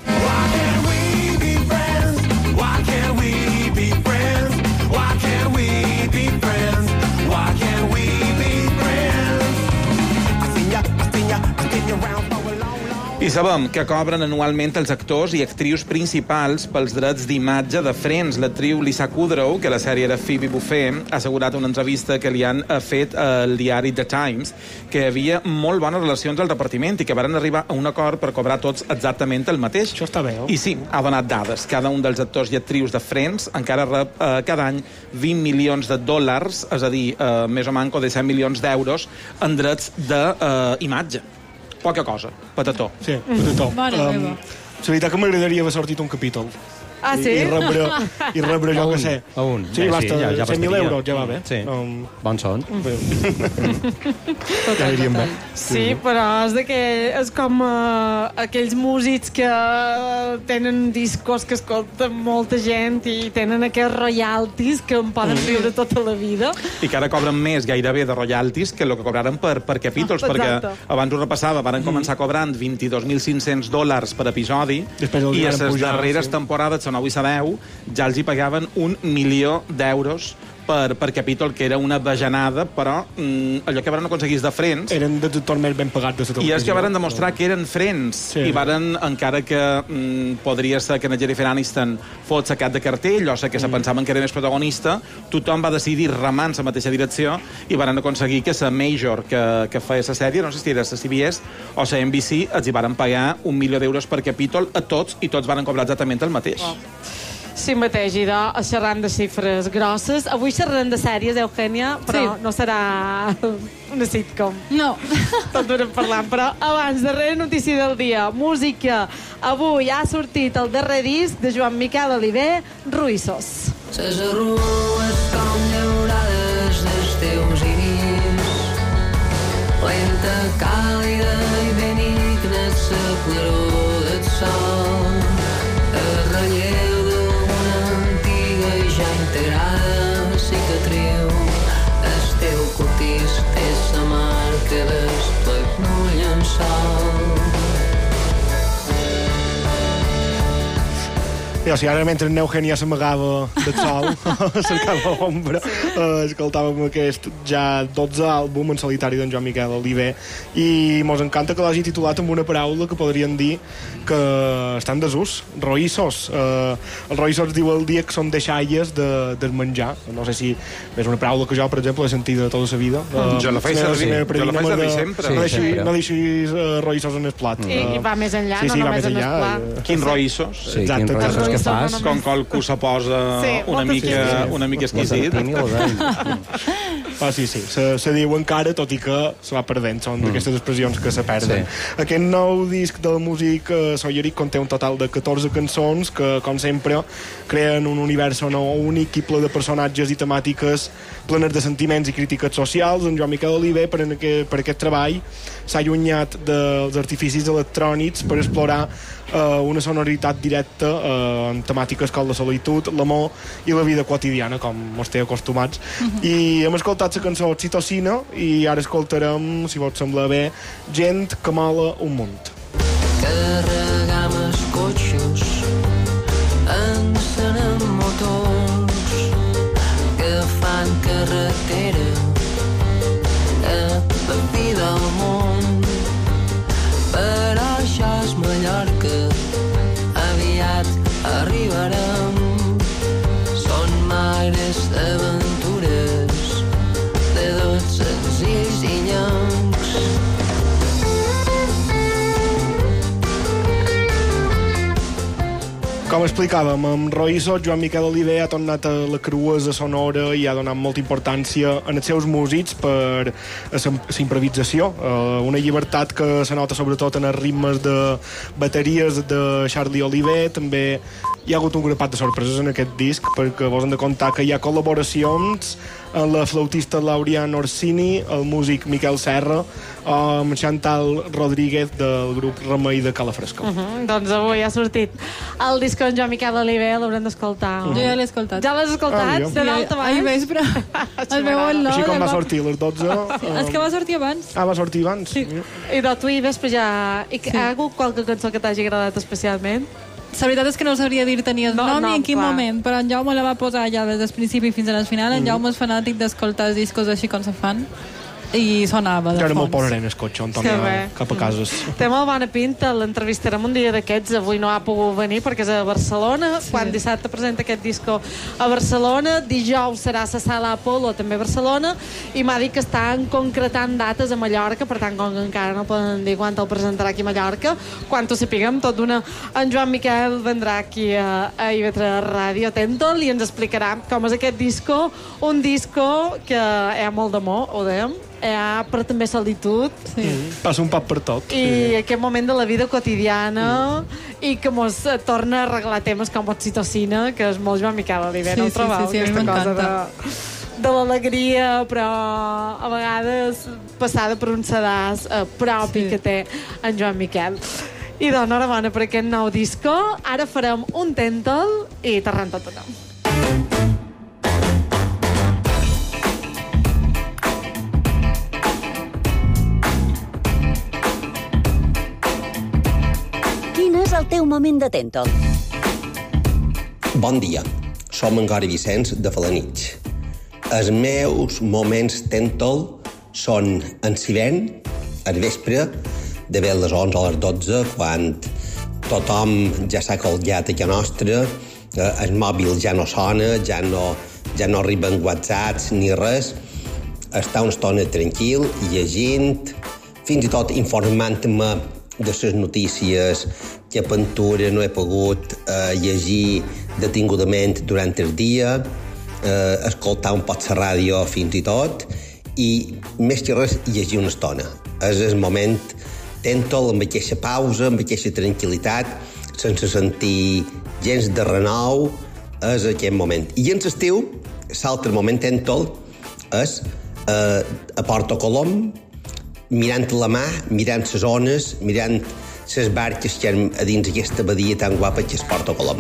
S5: I sabem que cobren anualment els actors i actrius principals pels drets d'imatge de Friends. L'actriu Lisa Kudrow, que la sèrie era Phoebe Buffay, ha assegurat en una entrevista que li han fet al diari The Times que hi havia molt bones relacions al repartiment i que varen arribar a un acord per cobrar tots exactament el mateix.
S10: Això està bé, oh?
S5: I sí, ha donat dades. Cada un dels actors i actrius de Friends encara rep eh, cada any vint milions de dòlars, és a dir, eh, més o manco de cent milions d'euros en drets d'imatge. Eh, Poca cosa, patató.
S10: Sí, patató.
S7: Mare
S10: Um,
S7: meva.
S10: la veritat que m'agradaria haver sortit un capítol.
S4: Ah, sí?
S10: I, i rebre, i rebre jo
S6: A
S10: que
S6: un,
S10: sé.
S6: a un.
S10: Sí,
S6: Bé,
S10: basta,
S6: sí, ja- ja
S10: cent mil
S6: bastaria.
S10: euros, ja va bé.
S6: Sí.
S10: Um,
S6: Bons són.
S10: ja aniríem bé.
S4: Sí, però és, que és com uh, aquells músics que uh, tenen discos que escolta molta gent i tenen aquests royalties que en poden
S10: Mm.
S4: viure tota la vida.
S5: I que ara cobren més gairebé de royalties que el que cobraren per, per capítols,
S4: Ah,
S5: perquè
S4: exacte.
S5: abans ho repassava, varen començar cobrant vint-i-dos mil cinc-cents dòlars per episodi
S10: Després els
S5: i a
S10: varen
S5: les
S10: pujar,
S5: darreres
S10: sí.
S5: temporades, si no avui sabeu, ja els hi pagaven un milió d'euros per, per capítol, que era una bajanada, però mm, allò que varen aconseguir de Friends
S10: Eren dels actors més ben pagats de la televisió.
S5: i és que varen demostrar que eren Friends
S10: Sí.
S5: i varen, encara que mm, podria ser que en Jennifer Aniston fos sacat de cartell o sé que se pensaven que era més protagonista, tothom va decidir remar en la mateixa direcció i varen aconseguir que la Major que, que feia la sèrie, no sé si era la C B S o la N B C, els hi varen pagar un milió d'euros per capítol a tots i tots varen cobrar exactament el mateix.
S4: Oh. Sí, mateix, i de, xerrant de xifres grosses. Avui xerrarem de sèries, Eugènia, però
S7: Sí.
S4: no serà una sitcom.
S7: No.
S4: Tot durem parlant, però abans, darrera notícia del dia, música. Avui ha sortit el darrer disc de Joan Miquel Oliver, Ruïssos.
S11: Les arrugues com llaurades dels teus iris, lenta, càlida i benigna la claror del sol, el relleu d'una antiga i ja integrada cicatriu, el teu cortís té la marca del teu llençol.
S10: Jo, si ara mentre en Eugènia s'amagava del sol, cercava l'ombra, eh, escoltàvem aquest ja dotze àlbum en solitari d'en Joan Miquel Oliver, i mos encanta que l'hagi titulat amb una paraula que podríem dir que està en desús, roïssos. Eh, el roïssos diu el dia que són deixalles de, de menjar. No sé si és una paraula que jo, per exemple, he sentit de tota la vida. Eh,
S5: jo la faig servir, jo la faig servir sempre.
S10: No deixis, no deixis uh, roïssos en el plat.
S4: I, I va més enllà,
S10: sí, sí,
S4: no només en el plat.
S5: Uh, quins roïssos?
S6: Sí, quins roïssos que fas?
S5: Com qualcú se posa sí, una, mica, sí, sí. una mica exquisit.
S10: Ah, sí, sí, se, se diu encara, tot i que se va perdent, són mm. d'aquestes expressions que se perden. Sí. Aquest nou disc del músic eh, Solleric conté un total de catorze cançons que, com sempre, creen un univers no únic i ple de personatges i temàtiques plenes de sentiments i crítiques socials. En Joan Miquel Oliver, per, en aquest, per aquest treball, s'ha allunyat dels artificis electrònics per explorar eh, una sonoritat directa eh, en temàtiques com la solitud, l'amor i la vida quotidiana, com ens té acostumats. Uh-huh. I hem escoltat la cançó Oxitocina i ara escoltarem, si vos sembla bé, Gent que mola un munt.
S11: Carregam els cotxes, encenem motors que fan carretera a la fi del món. Però això és Mallorca, aviat arribarem. Són mares d'aventures de tots senzills i llencs.
S10: Com explicàvem, amb Roïssos, Joan Miquel Oliver ha tornat a la cruesa sonora i ha donat molta importància en els seus músics per la improvisació, una llibertat que se nota sobretot en els ritmes de bateries de Charlie Oliver. També hi ha hagut un grapat de sorpreses en aquest disc, perquè vos hem de contar que hi ha col·laboracions amb la flautista Lauriane Orsini, el músic Miquel Serra, o amb Chantal Rodríguez del grup Remei de Calafresco.
S4: Uh -huh, doncs avui ha sortit el disc en Joan Miquel Oliver, l'haurem d'escoltar.
S7: Uh -huh. Jo ja l'he escoltat.
S4: Ja l'has escoltat?
S10: Ah,
S4: de l'alta baix?
S7: Ahir vespre. El meu olor.
S10: Així com va sortir a les dotze...
S7: Sí, és que va sortir abans.
S10: Ah, va sortir abans?
S7: Sí.
S4: I de tu i vespre ja... I sí. Hi ha hagut qualque cançó que t'hagi agradat especialment?
S7: La veritat és que no sabria dir-te ni el
S4: no,
S7: nom
S4: no,
S7: ni en quin
S4: clar.
S7: moment, però en Jaume la va posar ja des del principi fins al final. En Jaume és fanàtic d'escoltar els discos així com se fan. I sonava de
S10: fons. Jo ara me'l
S7: fons.
S10: posaré en el cotxe, Antònia, sí, cap a cases.
S4: Té molt bona pinta, l'entrevistarem un dia d'aquests. Avui no ha pogut venir perquè és a Barcelona. Sí. Quan dissabte presenta aquest disco a Barcelona, dijous serà a la Sala Apolo, també a Barcelona, i m'ha dit que estan concretant dates a Mallorca, per tant, com que encara no poden dir quan el presentarà aquí a Mallorca, quan ho sapiguem, tot d'una, en Joan Miquel vendrà aquí a, a I V tres Ràdio Tentol i ens explicarà com és aquest disco, un disco que hi ha molt d'amor, ho dèiem, ha, però també solitud.
S10: Sí. Mm, passa un pap per tot.
S4: I sí. Aquest moment de la vida quotidiana mm. i que mos torna a arreglar temes com oxitocina, que és molt Joan Miquel Oliver,
S7: sí,
S4: no ho
S7: sí,
S4: trobeu?
S7: Sí, sí,
S4: aquesta cosa de, de l'alegria, però a vegades passada per un sedàs eh, propi sí. que té en Joan Miquel. I doncs, enhorabona per aquest nou disco. Ara farem un tèntol i t'arran tot tothom.
S3: És el teu moment de tèntol.
S12: Bon dia, som en Gori Vicenç de Falanitx. Els meus moments tèntol són en Sivent, al vespre, de bé a les onze o les dotze, quan tothom ja s'ha colgat a casa nostra, el mòbil ja no sona, ja no, ja no arriben whatsapps ni res, estar una estona tranquil, llegint, fins i tot informant-me de les notícies que a Ventura no he pogut eh, llegir detingudament durant el dia, eh, escoltar un poc la ràdio fins i tot, i més que res llegir una estona. És el moment tèntol, amb aquesta pausa, amb aquesta tranquil·litat, sense sentir gens de renou, és aquest moment. I en l'estiu, l'altre moment tèntol és eh, a Porto Colom, mirant la mà, mirant les zones, mirant les barques que hi ha a dins aquesta badia tan guapa que és Porto Colom.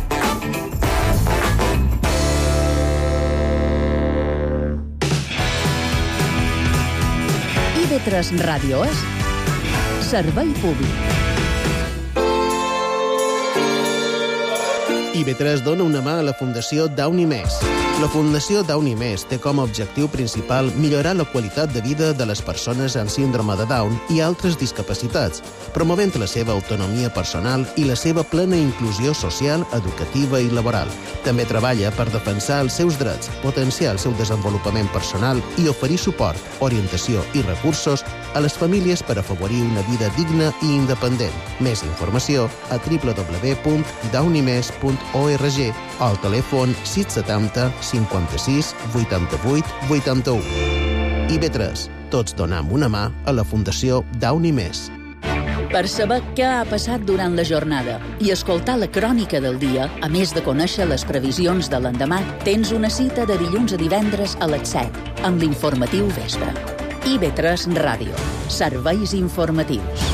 S3: I V tres Ràdio és Servei Públic.
S13: I B tres dona una mà a la Fundació Downy Més. La Fundació Downy Més té com a objectiu principal millorar la qualitat de vida de les persones amb síndrome de Down i altres discapacitats, promovent la seva autonomia personal i la seva plena inclusió social, educativa i laboral. També treballa per defensar els seus drets, potenciar el seu desenvolupament personal i oferir suport, orientació i recursos a les famílies per afavorir una vida digna i independent. Més informació a w w w punt downymes punt org o al telèfon sis setanta cinquanta-sis vuitanta-vuit vuitanta-u. I B tres. Tots donem una mà a la Fundació Downy Més.
S3: Per saber què ha passat durant la jornada i escoltar la crònica del dia, a més de conèixer les previsions de l'endemà, tens una cita de dilluns a divendres a les set, amb l'informatiu vespre. I B tres Ràdio. Serveis informatius.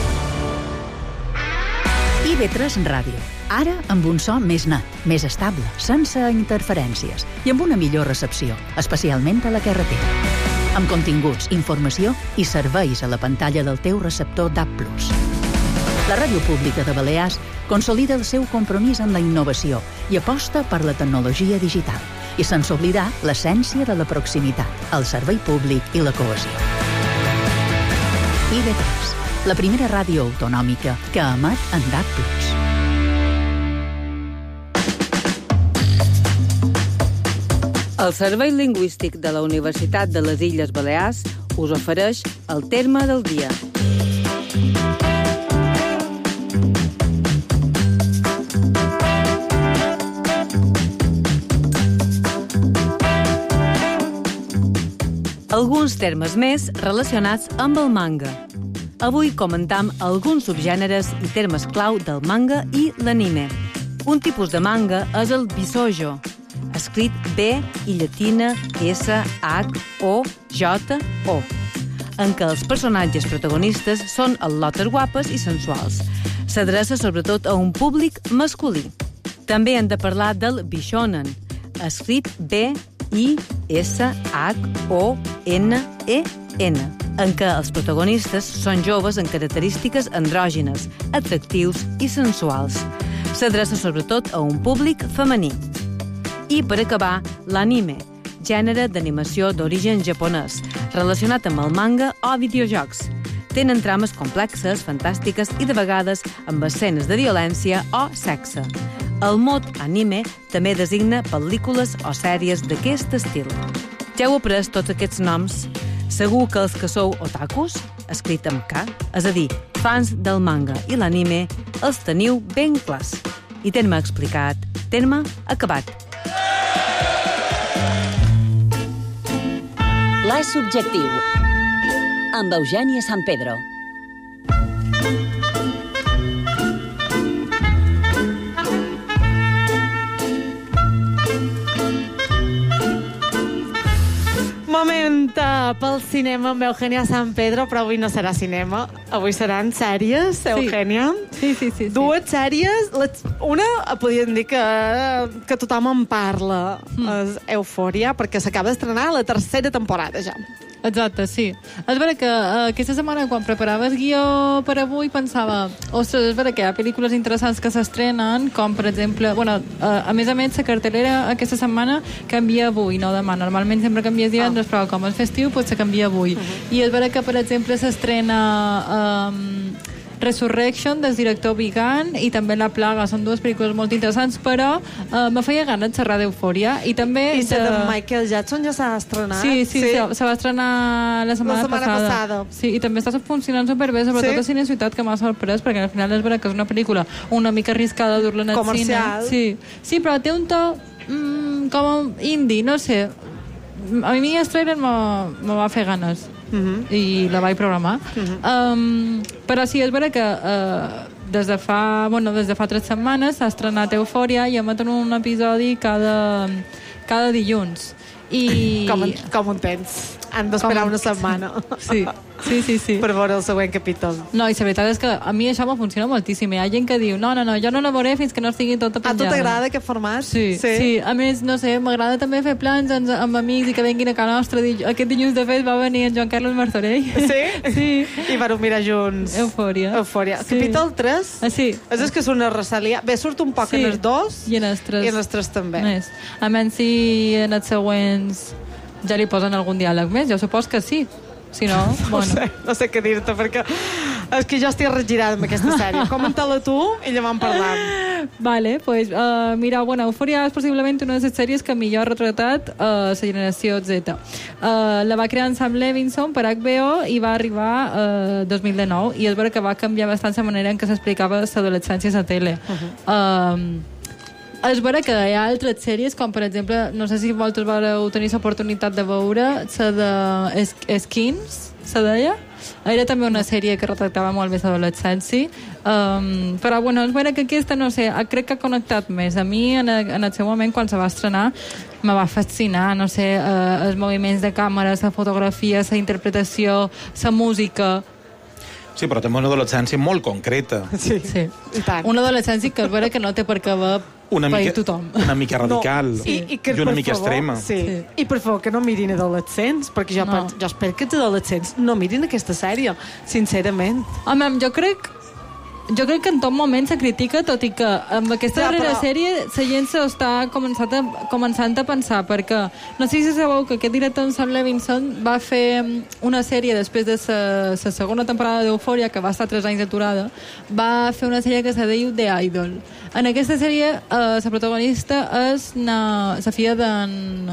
S3: I B tres Ràdio. Ara amb un so més net, més estable, sense interferències i amb una millor recepció, especialment a la carretera. Amb continguts, informació i serveis a la pantalla del teu receptor D A B plus. La Ràdio Pública de Balears consolida el seu compromís amb la innovació i aposta per la tecnologia digital, i sense oblidar l'essència de la proximitat, el servei públic i la cohesió. I B tres, la primera ràdio autonòmica que emet en D A B plus.
S14: El Servei Lingüístic de la Universitat de les Illes Balears us ofereix el terme del dia. Alguns termes més relacionats amb el manga. Avui comentam alguns subgèneres i termes clau del manga i l'anime. Un tipus de manga és el bisoujo, escrit B i llatina S H O J O, en què els personatges protagonistes són al·lotes guapes i sensuals. S'adreça sobretot a un públic masculí. També hem de parlar del bishonen, escrit B I S H O N E N, en què els protagonistes són joves amb característiques andrògines, atractius i sensuals. S'adreça sobretot a un públic femení. I, per acabar, l'anime, gènere d'animació d'origen japonès, relacionat amb el manga o videojocs. Tenen trames complexes, fantàstiques i, de vegades, amb escenes de violència o sexe. El mot anime també designa pel·lícules o sèries d'aquest estil. Ja heu après tots aquests noms? Segur que els que sou otakus, escrit amb K, és a dir, fans del manga i l'anime, els teniu ben clars. I terme explicat, terme acabat.
S3: Pla subjectiu, amb Eugènia San Pedro.
S4: Moment uh, pel cinema amb Eugènia San Pedro, però avui no serà cinema. Avui seran sèries, Eugènia.
S7: Sí, sí, sí. sí.
S4: Dues sèries. Les, una, podríem dir que, que tothom en parla, mm. és Eufòria, perquè s'acaba d'estrenar la tercera temporada ja.
S7: Exacte, sí. És vera que uh, aquesta setmana, quan preparava el guió per avui, pensava, ostres, és vera que hi ha pel·lícules interessants que s'estrenen, com, per exemple, bueno, uh, a més a més, la cartelera aquesta setmana canvia avui, no demà. Normalment sempre canvia divendres, oh. però com és festiu, potser canvia avui. Uh-huh. I és vera que, per exemple, s'estrena Um, Resurrection, del director Vigan, i també La Plaga. Són dues pel·lícules molt interessants, però uh, me feia ganes de xerrar d'Eufòria. I també...
S4: I de... de Michael Jackson ja s'ha estrenat.
S7: Sí, sí, sí. Se, se va estrenar la setmana,
S4: la setmana
S7: passada.
S4: passada.
S7: Sí, i també està funcionant superbé, sobretot sí? a Cine Ciutat, que m'ha sorprès, perquè al final és vera que és una pel·lícula una mica arriscada dur-la en el
S4: comercial.
S7: Cine. Sí. sí, però té un to mm, com indie, no sé. A mi el trailer me, me va fer ganes. Uh-huh. I la vaig programar. Uh-huh. Um, però sí, és vera que uh, des de fa, bueno, des de fa tres setmanes s'ha estrenat Eufòria i emeten un episodi cada, cada dilluns. I...
S4: Com, com en tens? han d'esperar una setmana.
S7: Sí, sí, sí, sí.
S4: Per veure el següent capítol.
S7: No, i la veritat és que a mi això me funciona moltíssim. Hi ha gent que diu, no, no, no, jo no la veuré fins que no estigui tota
S4: A
S7: penjada.
S4: tu t'agrada aquest format?
S7: Sí, sí, sí. A més, no sé, m'agrada també fer plans amb, amb amics i que venguin a casa nostra. Aquest dilluns, de fet, va venir en Joan Carles Martorell.
S4: Sí?
S7: Sí.
S4: I vareu mirar junts.
S7: Eufòria.
S4: Eufòria.
S7: Sí.
S4: Capítol tres?
S7: Ah, sí.
S4: És el que és una ressalia. Bé, surt un poc
S7: Sí.
S4: en els dos
S7: I en els tres.
S4: i en els tres també.
S7: Més. A menys si en els següents ja li posen algun diàleg més. Jo supos que sí. Si no,
S4: No
S7: bueno.
S4: sé, no sé què dir-te, perquè és que jo estic regirada amb aquesta sèrie. Comenta-la tu i llavors parlam.
S7: Vale, pues, uh, mira, bueno, Euphoria és possiblement una de les sèries que millor ha retratat uh, la generació Z. Uh, la va crear en Sam Levinson per H B O i va arribar uh, dos mil dinou, i és vera que va canviar bastant la manera en què s'explicava l'adolescència a la tele. Uh-huh. um, és vera que hi ha altres sèries, com per exemple, no sé si vosaltres vareu tenir l'oportunitat de veure, la de es Skins, se deia? Era també una sèrie que retractava molt més l'adolescència, um, però bueno, és vera que aquesta, no sé, crec que ha connectat més. A mi, en, en el seu moment, quan se va estrenar, me va fascinar, no sé, uh, els moviments de càmera, la fotografia, la interpretació, la música.
S5: Sí, però també una adolescència molt concreta.
S4: Sí,
S7: sí.
S4: I tant.
S7: Una adolescència que és vera que no té per què haver
S5: una
S7: per
S5: mica,
S7: tothom.
S5: Una mica radical
S4: no, i, i, que,
S5: i una
S4: per
S5: mica
S4: favor,
S5: extrema.
S4: Sí. sí. I per favor, que no mirin adolescents, perquè jo,
S7: No.
S4: jo espero que els adolescents no mirin aquesta sèrie, sincerament.
S7: Home, jo crec jo crec que en tot moment se critica, tot i que amb aquesta
S4: Ja,
S7: darrera
S4: però-
S7: sèrie la gent s'està començant a, començant a pensar, perquè no sé si sabeu que aquest director, en Sam Levinson, va fer una sèrie després de la segona temporada d'Eufòria, que va estar tres anys aturada, va fer una sèrie que se diu The Idol. En aquesta sèrie la eh, protagonista és la filla d'en...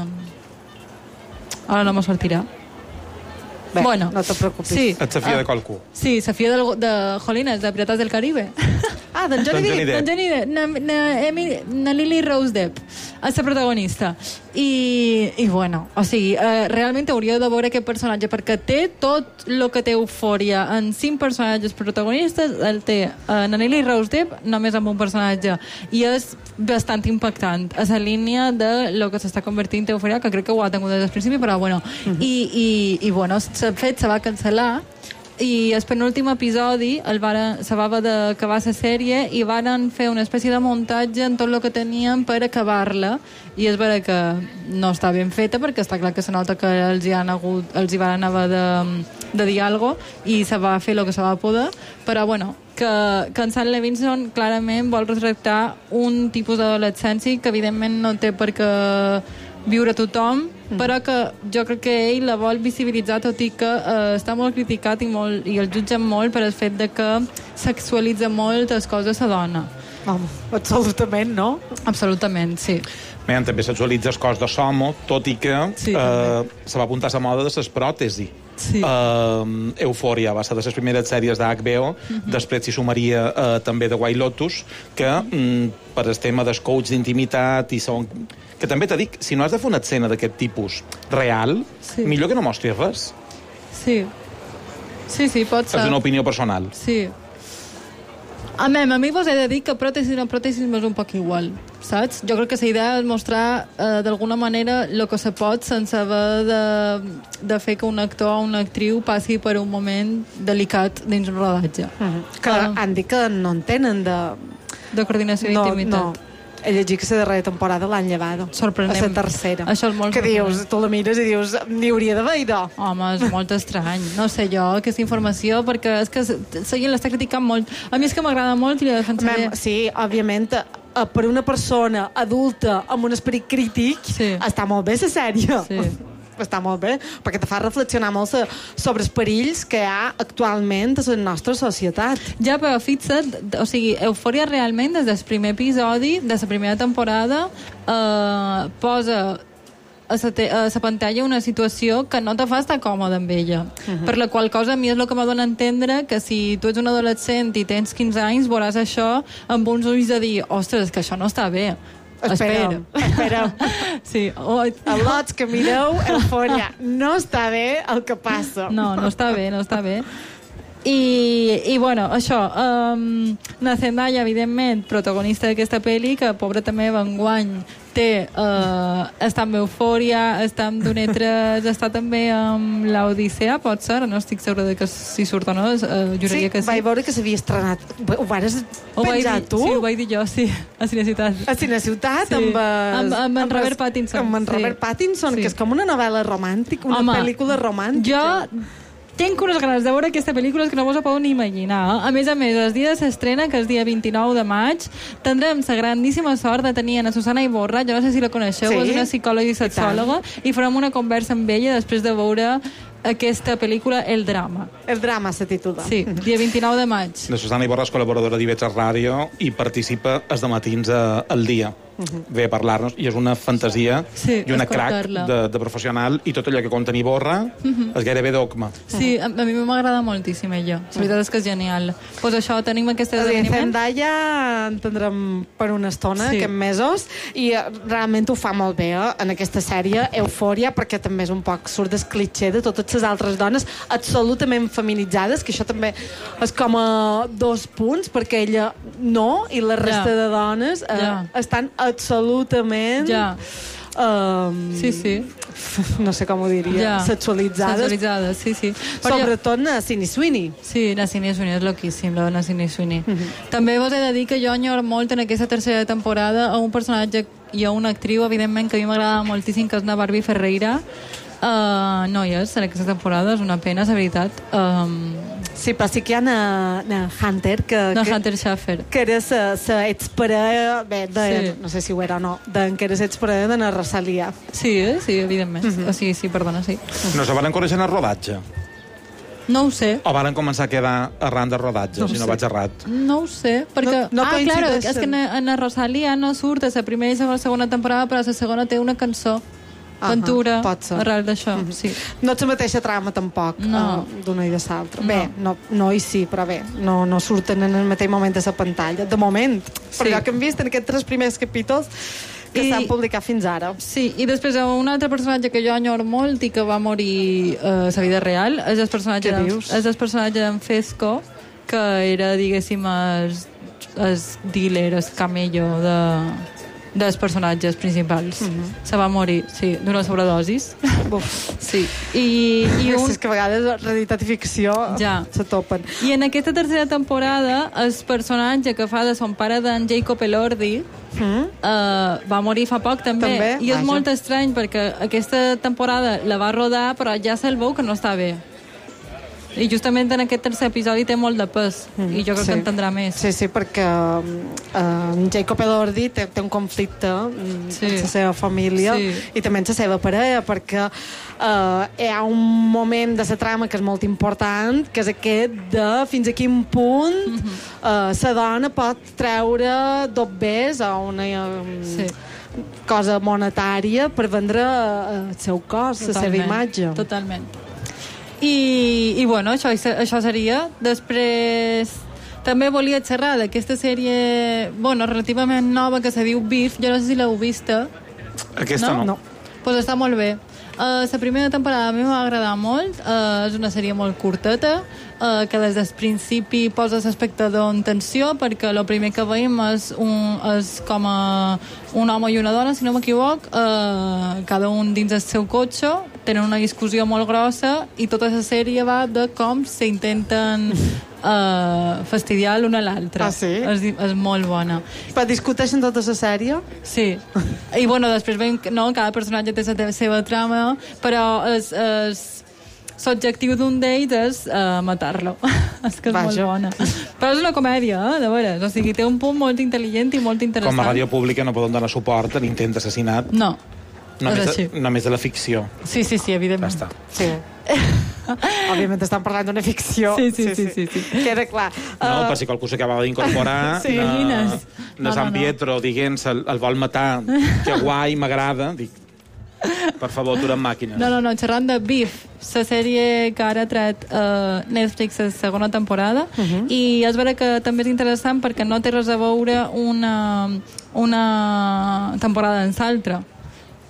S7: Ara no me sortirà.
S4: Bé,
S7: bueno,
S4: no te preocupis.
S7: Sí.
S5: Et sa filla de qualcú.
S7: Sí, la filla de, de Jolines, de Pirates del Caribe.
S4: Ah, d'en Johnny
S5: D'en Johnny
S4: Depp.
S5: Depp.
S7: D'en Johnny Depp, na, na, Emily, na Lily Rose Depp, és la protagonista. I, i bueno, o sigui, eh, realment hauríeu de veure aquest personatge, perquè té tot el que té Eufòria en cinc personatges protagonistes, el té eh, na Lily Rose Depp només amb un personatge, i és bastant impactant a la línia de lo que s'està convertint en Eufòria, que crec que ho ha tingut des del principi, però bueno, uh -huh. i, i, i bueno, s'ha fet, se va cancel·lar, i el penúltim episodi el varen, se va haver d'acabar la sèrie i varen fer una espècie de muntatge en tot el que tenien per acabar-la, i és vera que no està ben feta, perquè està clar que se nota que els hi, han hagut, els hi van haver de, de dir alguna cosa, i se va fer el que se va poder, però bueno, que, que en Sam Levinson clarament vol retractar un tipus d'adolescència que evidentment no té per què viure tothom, però que jo crec que ell la vol visibilitzar, tot i que eh, està molt criticat i, molt, i el jutgen molt per el fet de que sexualitza molt les coses de la dona.
S4: Home, absolutament, no?
S7: Absolutament, sí.
S5: Bé, també sexualitza el cos de Somo, tot i que
S7: Sí,
S5: eh, se va apuntar a la moda de les pròtesis.
S7: Sí.
S5: Uh, Eufòria va ser de les primeres sèries d'H B O, uh-huh. Després s'hi sumaria uh, també de White Lotus, que um, per el tema dels coach d'intimitat i son... que també t'he dit, si no has de fer una escena d'aquest tipus real,
S7: Sí.
S5: millor que no mostris res.
S7: Sí. Sí, sí, pot ser.
S5: És una opinió personal.
S7: Sí. A mi, a mi vos he de dir que pròtesis no pròtesis és un poc igual, saps? Jo crec que la idea és mostrar eh, d'alguna manera el que se pot sense haver de, de fer que un actor o una actriu passi per un moment delicat dins un rodatge.
S4: Uh -huh. Que uh. han dit que no en tenen de...
S7: De coordinació
S4: no,
S7: d'intimitat.
S4: No, he llegit que la darrera temporada l'han llevada.
S7: Sorprenent.
S4: A la tercera.
S7: Això és molt
S4: que
S7: sorprenent.
S4: dius, tu la mires i dius, n'hi hauria d'haver idò.
S7: Home, és molt estrany. No sé jo, aquesta informació, perquè és que la gent l'està criticant molt. A mi és que m'agrada molt i la defensaré.
S4: Mem, sí, òbviament, eh, per una persona adulta amb un esperit crític,
S7: sí.
S4: està molt bé la sèrie.
S7: Sí.
S4: Està molt bé, perquè te fa reflexionar molt sobre els perills que hi ha actualment a la nostra societat.
S7: Ja, però fixa't, o sigui, Eufòria realment, des del primer episodi, de la primera temporada, eh, posa a la, te- a la pantalla una situació que no te fa estar còmode amb ella. Uh-huh. Per la qual cosa a mi és el que m'ha donat a entendre que si tu ets un adolescent i tens quinze anys, veuràs això amb uns ulls de dir, ostres, que això no està bé.
S4: Espera, espera.
S7: Sí. Oh,
S4: a lots que mireu Eufòria, no està bé el que passa.
S7: No, no està bé, no està bé. I, i bueno, això, um, la Zendaya, evidentment, protagonista d'aquesta pel·li, que pobra també enguany té, uh, està amb Eufòria, està amb Dune tres, està també amb l'Odissea, pot ser? No estic segura de que si surt o no, uh, juraria
S4: sí,
S7: que sí.
S4: vaig veure que s'havia estrenat. Ho vares penjar tu?
S7: Sí, ho vaig dir jo, sí, a Cineciutat.
S4: A Cineciutat,
S7: sí.
S4: amb,
S7: amb, amb en Robert Pattinson.
S4: Amb en Robert
S7: sí.
S4: Pattinson,
S7: sí.
S4: que és com una novel·la romàntica, una
S7: Home,
S4: pel·lícula romàntica.
S7: Jo tinc unes ganes de veure aquesta pel·lícula que no vos ho podeu ni imaginar. Eh? A més a més, el dia s'estrena, que és dia vint-i-nou de maig, tindrem la grandíssima sort de tenir a Susana Iborra, jo no sé si la coneixeu,
S4: sí,
S7: és una psicòloga i sexòloga, i, i farem una conversa amb ella després de veure aquesta pel·lícula El Drama.
S4: El Drama se titula.
S7: Sí, dia vint-i-nou de maig.
S5: La Susana Iborra és col·laboradora d'I B tres Ràdio i participa els dematins a, al dia. Uh-huh. Ve a parlar-nos, i és una fantasia
S7: sí,
S5: i una crac de, de professional, i tot allò que conta Iborra uh-huh. és gairebé dogma.
S7: Sí, a, a mi m'agrada moltíssim ella. La veritat és que és genial. Doncs pues això, tenim aquest esdeveniment.
S4: Zendaya en tindrem per una estona, sí. aquests mesos, i realment ho fa molt bé, eh? En aquesta sèrie, Eufòria, perquè també és un poc surt del clitxé de totes les altres dones absolutament feminitzades, que això també és com a dos punts, perquè ella no, i la resta ja. de dones eh, ja. estan absolutament
S7: ja.
S4: um,
S7: sí, sí.
S4: no sé com ho diria,
S7: ja.
S4: sexualitzades.
S7: Sexualitzades, sí, sí.
S4: Sobretot na Sydney Sweeney.
S7: Sí, na Sydney Sweeney és loquíssim, la de Sydney Sweeney. Uh -huh. També vos he de dir que jo enyoro molt en aquesta tercera temporada a un personatge i a una actriu, evidentment, que a mi m'agrada moltíssim, que és na Barbie Ferreira. Uh, no hi és en aquesta temporada, és una pena, la veritat. Um...
S4: Sí, però sí que hi ha na, na Hunter, que,
S7: na
S4: que,
S7: Hunter Schaffer,
S4: que era la exparella, bé, de, sí. no sé si ho era o no, de, que era l'exparella de na Rosalia.
S7: Sí, eh? Sí, evidentment. Uh -huh. o sigui, sí, perdona, sí.
S5: No se van conèixer en el rodatge?
S7: No ho sé.
S5: O van començar a quedar arran de rodatge, no si no sé. vaig errat?
S7: No ho sé, perquè...
S4: No, no
S7: ah, clar, és que en la Rosalia no surt a la primera i la segona temporada, però a la segona té una cançó. Aventura, uh-huh, arrel d'això, uh-huh. sí.
S4: No és la mateixa trama, tampoc,
S7: no.
S4: uh, d'una i de l'altra.
S7: No.
S4: Bé, no, no hi sí, però bé, no, no surten en el mateix moment de la pantalla. De moment, sí. per allò que hem vist en aquests tres primers capítols que s'han publicat fins ara.
S7: Sí, i després un altre personatge que jo enyoro molt i que va morir a eh, la vida real és el personatge, de, és el personatge d'en Fesco, que era, diguéssim, el, el dealer, el camello de... dels personatges principals. Uh-huh. Se va morir, sí, d'una sobredosis.
S4: Uf.
S7: Sí. I, i un...
S4: És que a vegades realitat i ficció
S7: ja.
S4: se topen.
S7: I en aquesta tercera temporada, el personatge que fa de son pare d'en Jacob Elordi uh-huh. uh, va morir fa poc també. també? I és Vaja. molt estrany perquè aquesta temporada la va rodar, però ja se'l veu que no està bé. I justament en aquest tercer episodi té molt de pes mm, i jo crec
S4: sí.
S7: que en tindrà més.
S4: Sí, sí, perquè uh, Jacob Elordi té, té un conflicte sí. amb la seva família sí. i també amb la seva parella, perquè uh, hi ha un moment de la trama que és molt important, que és aquest de fins a quin punt mm-hmm. uh, la dona pot treure dobbers a una um, sí. cosa monetària per vendre uh, el seu cos, la seva imatge.
S7: Totalment. I, i bueno, això, això seria. Després també volia xerrar d'aquesta sèrie, bueno, relativament nova, que se diu Beef. Jo no sé si l'heu vista.
S5: Aquesta no.
S7: no. Pues està molt bé. Uh, la primera temporada a mi m'ha agradat molt. Uh, és una sèrie molt curteta, uh, que des del principi posa l'espectador en tensió, perquè el primer que veiem és, un, és com a un home i una dona, si no m'equivoc, uh, cada un dins el seu cotxe, tenen una discussió molt grossa i tota la sèrie va de com s'intenten uh, fastidiar l'un a l'altre.
S4: Ah, sí?
S7: És, és molt bona.
S4: Però discuteixen tota la sèrie?
S7: Sí. I bueno, després veiem que no, cada personatge té la seva trama, però és, és l'objectiu d'un d'ells és uh, matar-lo. És que és Vaja. molt bona. Però és una comèdia, eh, de veres. O sigui, té un punt molt intel·ligent i molt interessant.
S5: Com a ràdio pública no poden donar suport a l'intent d'assassinat.
S7: No.
S5: Només de, només de la ficció.
S7: Sí, sí, sí, evidentment.
S5: Ja està.
S4: Sí. Òbviament estan parlant d'una ficció.
S7: Sí, sí, sí. sí, sí, sí.
S4: Queda clar.
S5: No, uh... per si qualcú s'acaba d'incorporar...
S7: sí,
S5: na,
S7: na
S5: no, San no, no. Pietro dient el, el vol matar, que guai, m'agrada. Dic, per favor, atura'm màquines.
S7: No, no, no, xerrant de Beef, la sèrie que ara ha tret uh, Netflix la segona temporada, uh-huh. i és vera que també és interessant perquè no té res a veure una, una temporada en l'altra.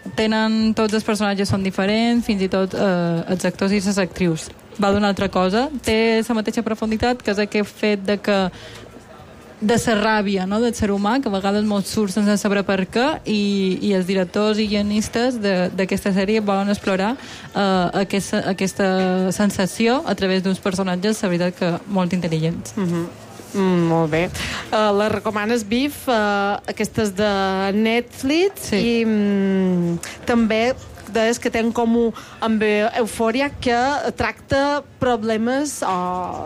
S7: tenen, tots els personatges són diferents, fins i tot eh, els actors i les actrius. Va d'una altra cosa. Té la mateixa profunditat, que és aquest fet de que de la ràbia, no?, del ser humà, que a vegades molt surt sense saber per què, i, i els directors i guionistes d'aquesta sèrie volen explorar uh, aquesta, aquesta sensació a través d'uns personatges, la veritat, que molt intel·ligents.
S4: Mm-hmm. Mm, molt bé. Uh, les recomanes, Beef, uh, aquestes de Netflix, sí. I mm, també deies que tenen com amb Eufòria, que tracta problemes o...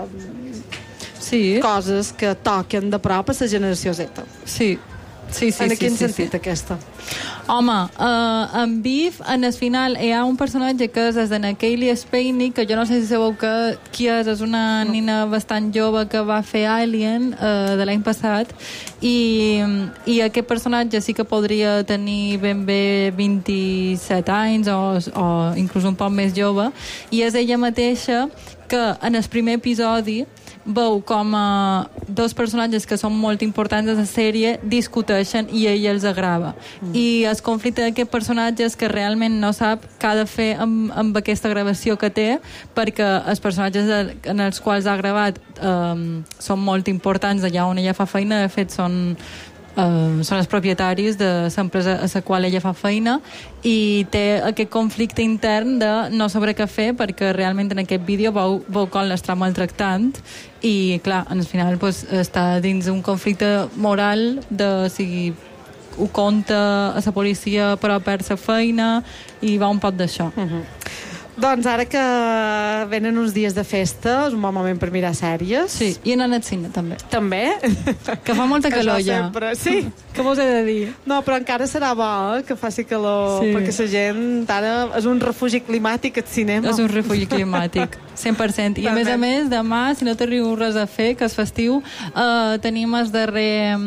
S7: Sí.
S4: Coses que toquen de prop a la generació Z.
S7: Sí, sí, sí.
S4: En
S7: sí,
S4: quin
S7: sí,
S4: sentit,
S7: sí.
S4: aquesta?
S7: Home, uh, en Beef, en el final, hi ha un personatge que és de Kaylee Spaeny, que jo no sé si sabeu que, qui és, és una no. nina bastant jove que va fer Alien uh, de l'any passat, i, i aquest personatge sí que podria tenir ben bé vint-i-set anys o, o inclús un poc més jove, i és ella mateixa que en el primer episodi veu com a dos personatges que són molt importants a la sèrie discuteixen i ell els agrava. Mm. I el conflicte d'aquest personatge és que realment no sap què ha de fer amb, amb aquesta gravació que té, perquè els personatges en els quals ha gravat um, són molt importants allà on ella fa feina. De fet, són Uh, són els propietaris de l'empresa a la qual ella fa feina, i té aquest conflicte intern de no saber què fer, perquè realment en aquest vídeo veu, veu com l'està maltractant, i clar, al final pues, està dins un conflicte moral de si ho conta a la policia però perd la feina, i va un poc d'això.
S4: Uh-huh. Doncs ara que venen uns dies de festa, és un bon moment per mirar sèries.
S7: Sí, i anar al cine, també.
S4: També?
S7: Que fa molta calor ja.
S4: Sempre. Sí.
S7: Què vos he de dir?
S4: No, però encara serà bo, eh, que faci calor, sí. Perquè la gent ara és un refugi climàtic, el cinema.
S7: És un refugi climàtic, cent per cent. I a més a més, demà, si no teniu res a fer, que és festiu, eh, tenim el darrer...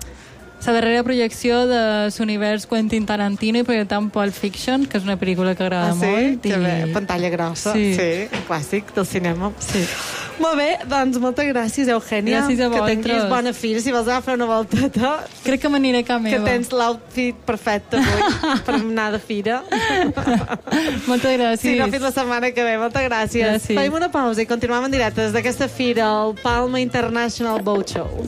S7: la darrera projecció de l'univers Quentin Tarantino i projectant Pulp Fiction, que és una pel·lícula que agrada
S4: ah, sí?
S7: molt.
S4: Que
S7: i...
S4: bé, pantalla grossa. Sí. Sí, un clàssic del cinema.
S7: Sí.
S4: Molt bé, doncs moltes gràcies, Eugènia.
S7: Gràcies a vosaltres.
S4: Que tinguis bona fira. Si vols anar a fer una volteta...
S7: Crec que m'aniré a casa meva.
S4: Que tens l'outfit perfecte avui per anar de fira.
S7: Moltes gràcies.
S4: Sí, no, fins la setmana que ve. Moltes gràcies.
S7: gràcies.
S4: Fem una pausa i continuem en directe des d'aquesta fira, el Palma International Boat Show.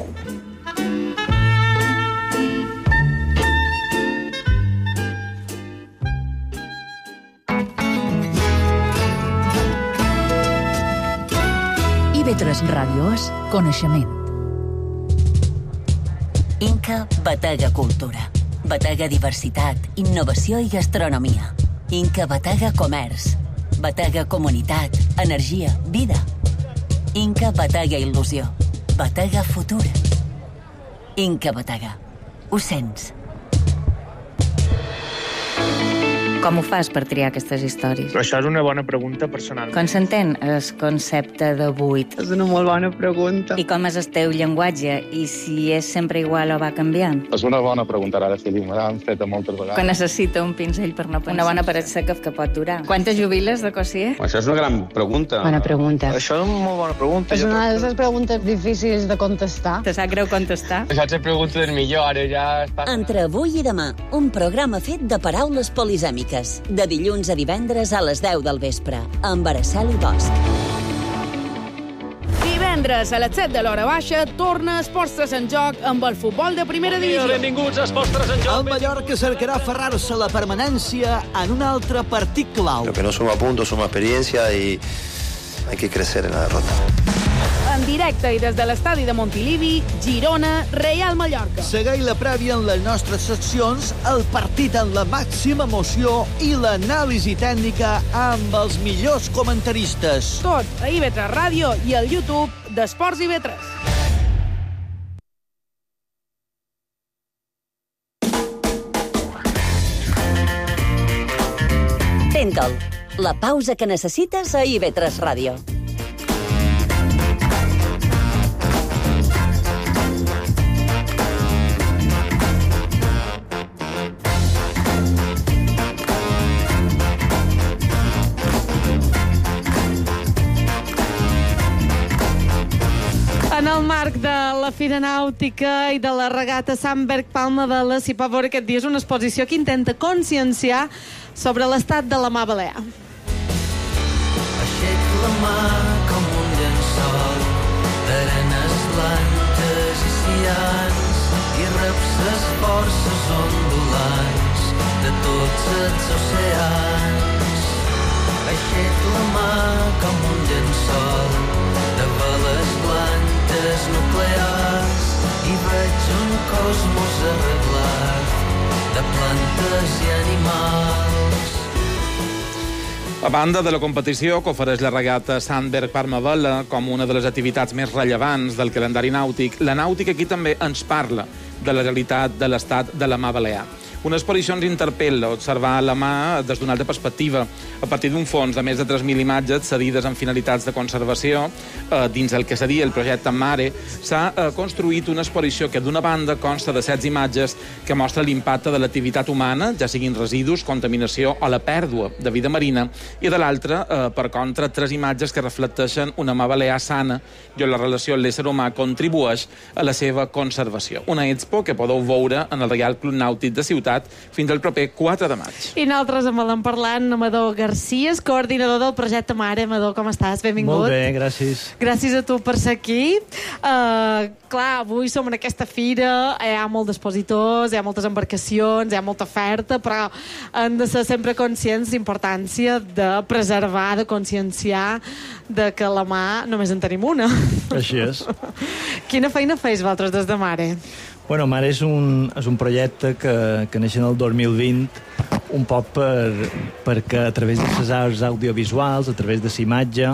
S3: I ve tres Ràdio és coneixement.
S15: Inca Batega Cultura. Batega Diversitat, Innovació i Gastronomia. Inca Batega Comerç. Batega Comunitat, Energia, Vida. Inca Batega Il·lusió. Batega Futur. Inca Batega. Ho sents?
S2: Com ho fas per triar aquestes històries?
S16: Però això és una bona pregunta personal.
S2: Com s'entén el concepte de buit?
S16: És una molt bona pregunta.
S2: I com és el teu llenguatge? I si és sempre igual o va canviant?
S17: És una bona pregunta, ara, Fili. Me l'han feta moltes vegades.
S2: Que necessita un pinzell per no pensar. Una bona paret seca que pot durar. Quantes jubiles de Cossier?
S17: Això és una gran pregunta.
S2: Bona pregunta.
S16: Això és una molt bona pregunta.
S18: És una de les preguntes difícils de contestar.
S2: Te sap greu contestar?
S16: Això és pregunta del millor, ara ja... Està...
S15: Entre avui i demà, un programa fet de paraules polisèmiques. De dilluns a divendres a les deu del vespre, amb Araceli Bosch.
S19: Divendres a les set de l'hora baixa torna Esports tres en joc amb el futbol de primera divisió.
S20: Benvinguts a Esports tres en joc.
S21: El Mallorca cercarà aferrar-se a la permanència en un altre partit clau.
S22: Lo que no suma puntos, suma experiencia y hay que crecer en la derrota.
S19: En directe i des de l'estadi de Montilivi, Girona, Real Mallorca.
S21: Segueix la prèvia en les nostres seccions, el partit en la màxima emoció i l'anàlisi tècnica amb els millors comentaristes.
S19: Tot a I V tres Ràdio i al YouTube d'Esports I V tres.
S15: Tenta'l, la pausa que necessites a I V tres Ràdio.
S4: En el marc de la la Fira Nàutica i de la regata Sandberg Palma Vela s'hi pot veure aquest dia. És una exposició que intenta conscienciar sobre l'estat de la mà balear.
S11: Aixec la mà com un llençol d'arenes blanques i cians i reps les forces ondulants de tots els oceans. Aixec la mà com un llençol de veles blanques nuclears i veig un cosmos arreglat de plantes i animals.
S5: A banda de la competició que ofereix la regata Sandberg Palma Vela com una de les activitats més rellevants del calendari nàutic, la nàutica aquí també ens parla de la realitat de l'estat de la mà balear. Una exposició ens interpel·la a observar la mà des d'una altra perspectiva, a partir d'un fons de més de tres mil imatges cedides amb finalitats de conservació. Eh, dins el que seria el projecte Mare, s'ha eh, construït una exposició que d'una banda consta de set imatges que mostra l'impacte de l'activitat humana, ja siguin residus, contaminació o la pèrdua de vida marina, i de l'altra, eh, per contra, tres imatges que reflecteixen una mà balear sana i on la relació amb l'ésser humà contribueix a la seva conservació. Una expo que podeu veure en el Reial Club Nàutic de Ciutat fins al proper quatre de maig.
S4: I nosaltres amb l'en parlant Amador García, coordinador del projecte Mare. Amador, com estàs? Benvingut.
S1: Molt bé, gràcies.
S4: Gràcies a tu per ser aquí. Uh, clar, avui som en aquesta fira, hi ha molts expositors, hi ha moltes embarcacions, hi ha molta oferta, però hem de ser sempre conscients d'importància de preservar, de conscienciar de que la mà només en tenim una.
S1: Així és.
S4: Quina feina feis vosaltres des de Mare?
S1: Bueno, Mare és un, és un projecte que, que neix en el dos mil vint un poc per, perquè a través de les arts audiovisuals, a través de l'imatge,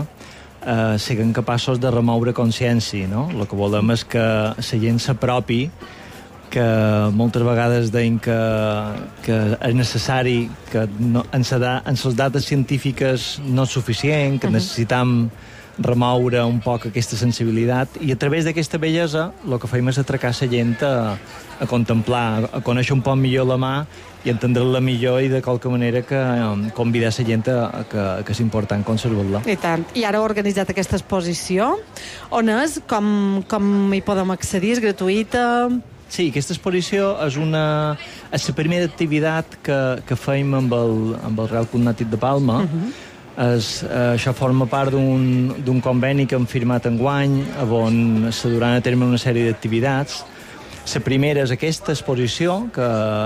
S1: eh, siguem capaços de remoure consciència, no? El que volem és que la gent s'apropi, que moltes vegades deien que, que és necessari, que no, en les dades científiques no és suficient, que necessitam remoure un poc aquesta sensibilitat, i a través d'aquesta bellesa el que fem és atracar la gent a, a contemplar, a conèixer un poc millor la mà i entendre-la millor, i de qualque manera que um, convidar la gent a, a que, a que és important conservar-la.
S4: I tant. I ara heu organitzat aquesta exposició. On és? Com, com hi podem accedir? És gratuïta?
S1: Sí, aquesta exposició és una... és la primera activitat que, que fem amb el, amb el Real Club Nàutic de Palma. Uh-huh. Es, eh, això forma part d'un conveni que hem firmat enguany, on se duran a terme una sèrie d'activitats. La primera és aquesta exposició, que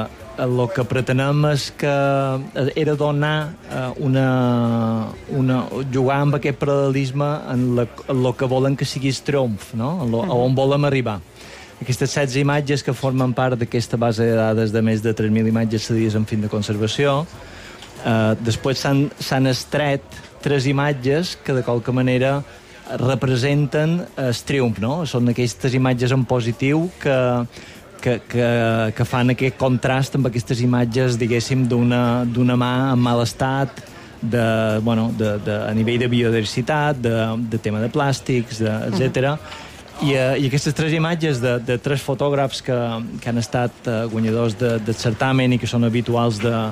S1: el que pretenem és que era donar eh, una, una... jugar amb aquest paral·lelisme en, la, en el que volen que sigui el triomf, no? En lo, on volem arribar. Aquestes setze imatges que formen part d'aquesta base de dades de més de tres mil imatges cedides en fin de conservació. Uh, després s'han estret tres imatges que de qualque manera representen el triomf, no? Són aquestes imatges en positiu que, que, que, que fan aquest contrast amb aquestes imatges, diguéssim, d'una d'una mà en mal estat, de, bueno, de, de, a nivell de biodiversitat, de, de tema de plàstics, etcètera. Uh-huh. I, uh, I aquestes tres imatges de, de tres fotògrafs que, que han estat uh, guanyadors de, del certamen i que són habituals de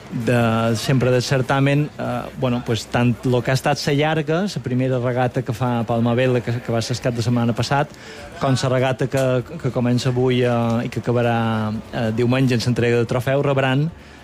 S1: de, sempre del certamen, eh, bueno, pues, tant el que ha estat la llarga, la primera regata que fa Palma Vela, que, que va ser el cap de setmana passat, com la regata que, que comença avui eh, i que acabarà eh, diumenge en l'entrega de trofeu, rebran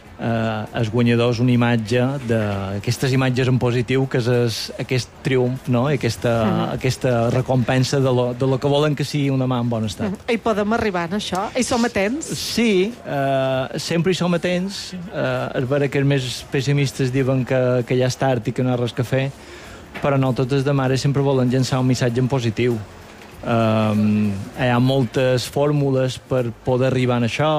S1: eh, els guanyadors una imatge d'aquestes imatges en positiu, que és es, aquest triomf, no? I aquesta, uh-huh. aquesta recompensa de lo, de lo que volen que sigui una mà en bon estat.
S4: Uh-huh. I podem arribar a això? I som atents?
S1: Sí, eh, sempre hi som atents. Eh, és vera que els més pessimistes diuen que, que ja és tard i que no hi ha res que fer, però no totes de Mare sempre volen llançar un missatge en positiu. Eh, hi ha moltes fórmules per poder arribar a això.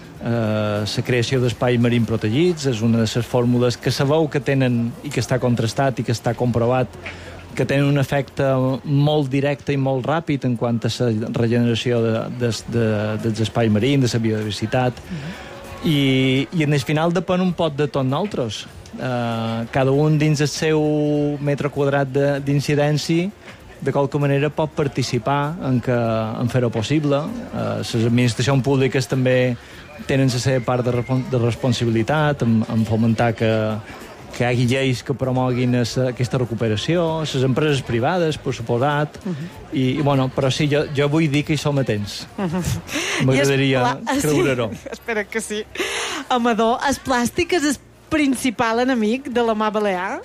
S1: Uh, la creació d'espais marins protegits és una de les fórmules que sabeu que tenen i que està contrastat i que està comprovat que tenen un efecte molt directe i molt ràpid en quant a la regeneració de, de, de, dels espais marins, de la biodiversitat. Uh-huh. I, i en el final depèn un pot de tots nosaltres. Uh, cada un dins el seu metre quadrat d'incidència de qualque manera pot participar en, que, en fer-ho possible. Uh, les administracions públiques també tenen la seva part de, de responsabilitat en, en fomentar que, que hi hagi lleis que promoguin esa, aquesta recuperació, les empreses privades, per suposat, uh -huh. i, i, bueno, però sí, jo, jo vull dir que hi som atents. Uh -huh. M'agradaria creure-ho.
S4: Sí, espera que sí. Amador, el plàstic és el principal enemic de la mà balear?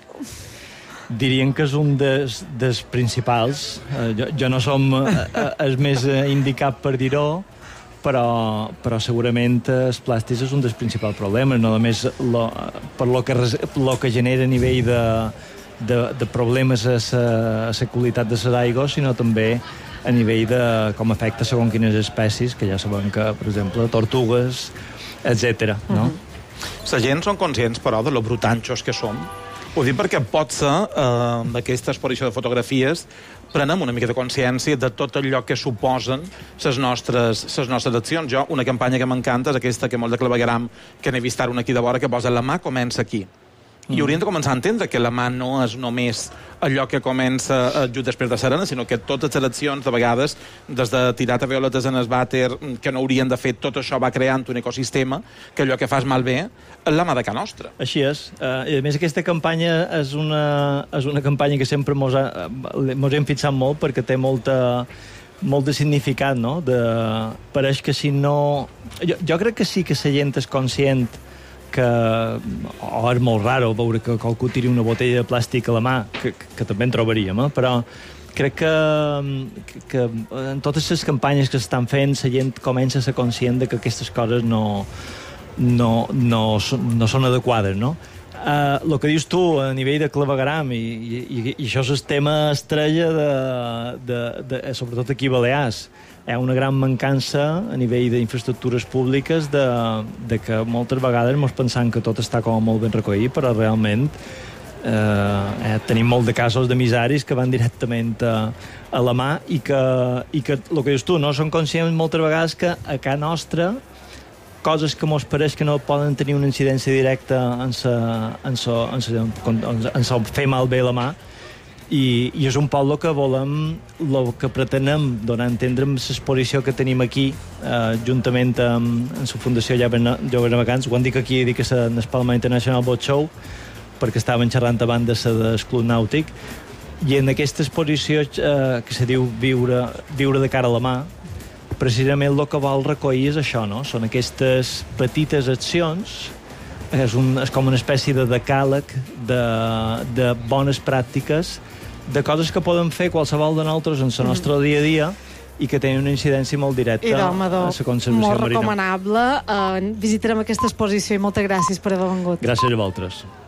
S1: Dirien que és un dels, dels principals. Uh, jo, jo no som uh, el més uh, indicat per dir-ho, però, però segurament els plàstics és un dels principals problemes, no només lo, per lo que, lo que genera a nivell de, de, de problemes a la qualitat de les aigües, sinó també a nivell de com afecta segons quines espècies, que ja sabem que, per exemple, tortugues, etcètera. No?
S5: Uh-huh. La gent són conscients, però, de lo brutanxos que som. Ho dic perquè pot ser, eh, d'aquesta exposició de fotografies, prenem una mica de consciència de tot allò que suposen les nostres, les nostres accions. Jo, una campanya que m'encanta és aquesta que molt de clavegueram, que n'he vist ara una aquí de vora, que posa la mà comença aquí. I hauríem de començar a entendre que la mà no és només allò que comença just després de serena, sinó que totes les accions, de vegades, des de tirar violetes en el vàter, que no haurien de fer, tot això va creant un ecosistema, que allò que fas malbé és la mà de ca nostra.
S1: Així és. Uh, I a més, aquesta campanya és una, és una campanya que sempre mos, ha, mos hem fixat molt, perquè té molta, molt de significat, no? De, pareix que si no... Jo, jo crec que sí que la gent és conscient que oh, és molt raro veure que qualcú tiri una botella de plàstic a la mà, que, que, que també en trobaríem, eh? Però crec que, que, que en totes les campanyes que s'estan fent la gent comença a ser conscient de que aquestes coses no, no, no, no són adequades, no? Uh, el que dius tu a nivell de clavegueram, i, i, i això és el tema estrella de, de, de, sobretot aquí a Balears. Hi ha una gran mancança a nivell d'infraestructures públiques de, de que moltes vegades ens pensam que tot està com molt ben recollit, però realment eh, eh, tenim molt de casos de miseris que van directament a, a la mà i que, i que el que dius tu, no? Som conscients moltes vegades que a casa nostra coses que mos pareix que no poden tenir una incidència directa en sa, en sa, en sa, en sa fer malbé la mà, I, i és un poc el que volem, el que pretenem donar a entendre amb l'exposició que tenim aquí, eh, juntament amb, amb la Fundació Joves Navegants. Ho han dit aquí, dic que és el Palma International Boat Show, perquè estaven xerrant abans de ser del Club Nàutic, i en aquesta exposició eh, que se diu Viure, viure de cara a la mà, precisament el que vol recollir és això, no? Són aquestes petites accions, és, un, és com una espècie de decàleg de, de bones pràctiques, de coses que podem fer qualsevol de nosaltres en el nostre dia a dia i que tenen una incidència molt directa a la conservació
S4: molt
S1: marina.
S4: Molt recomanable. Uh, visitarem aquesta exposició i moltes gràcies per haver vengut.
S1: Gràcies a vosaltres.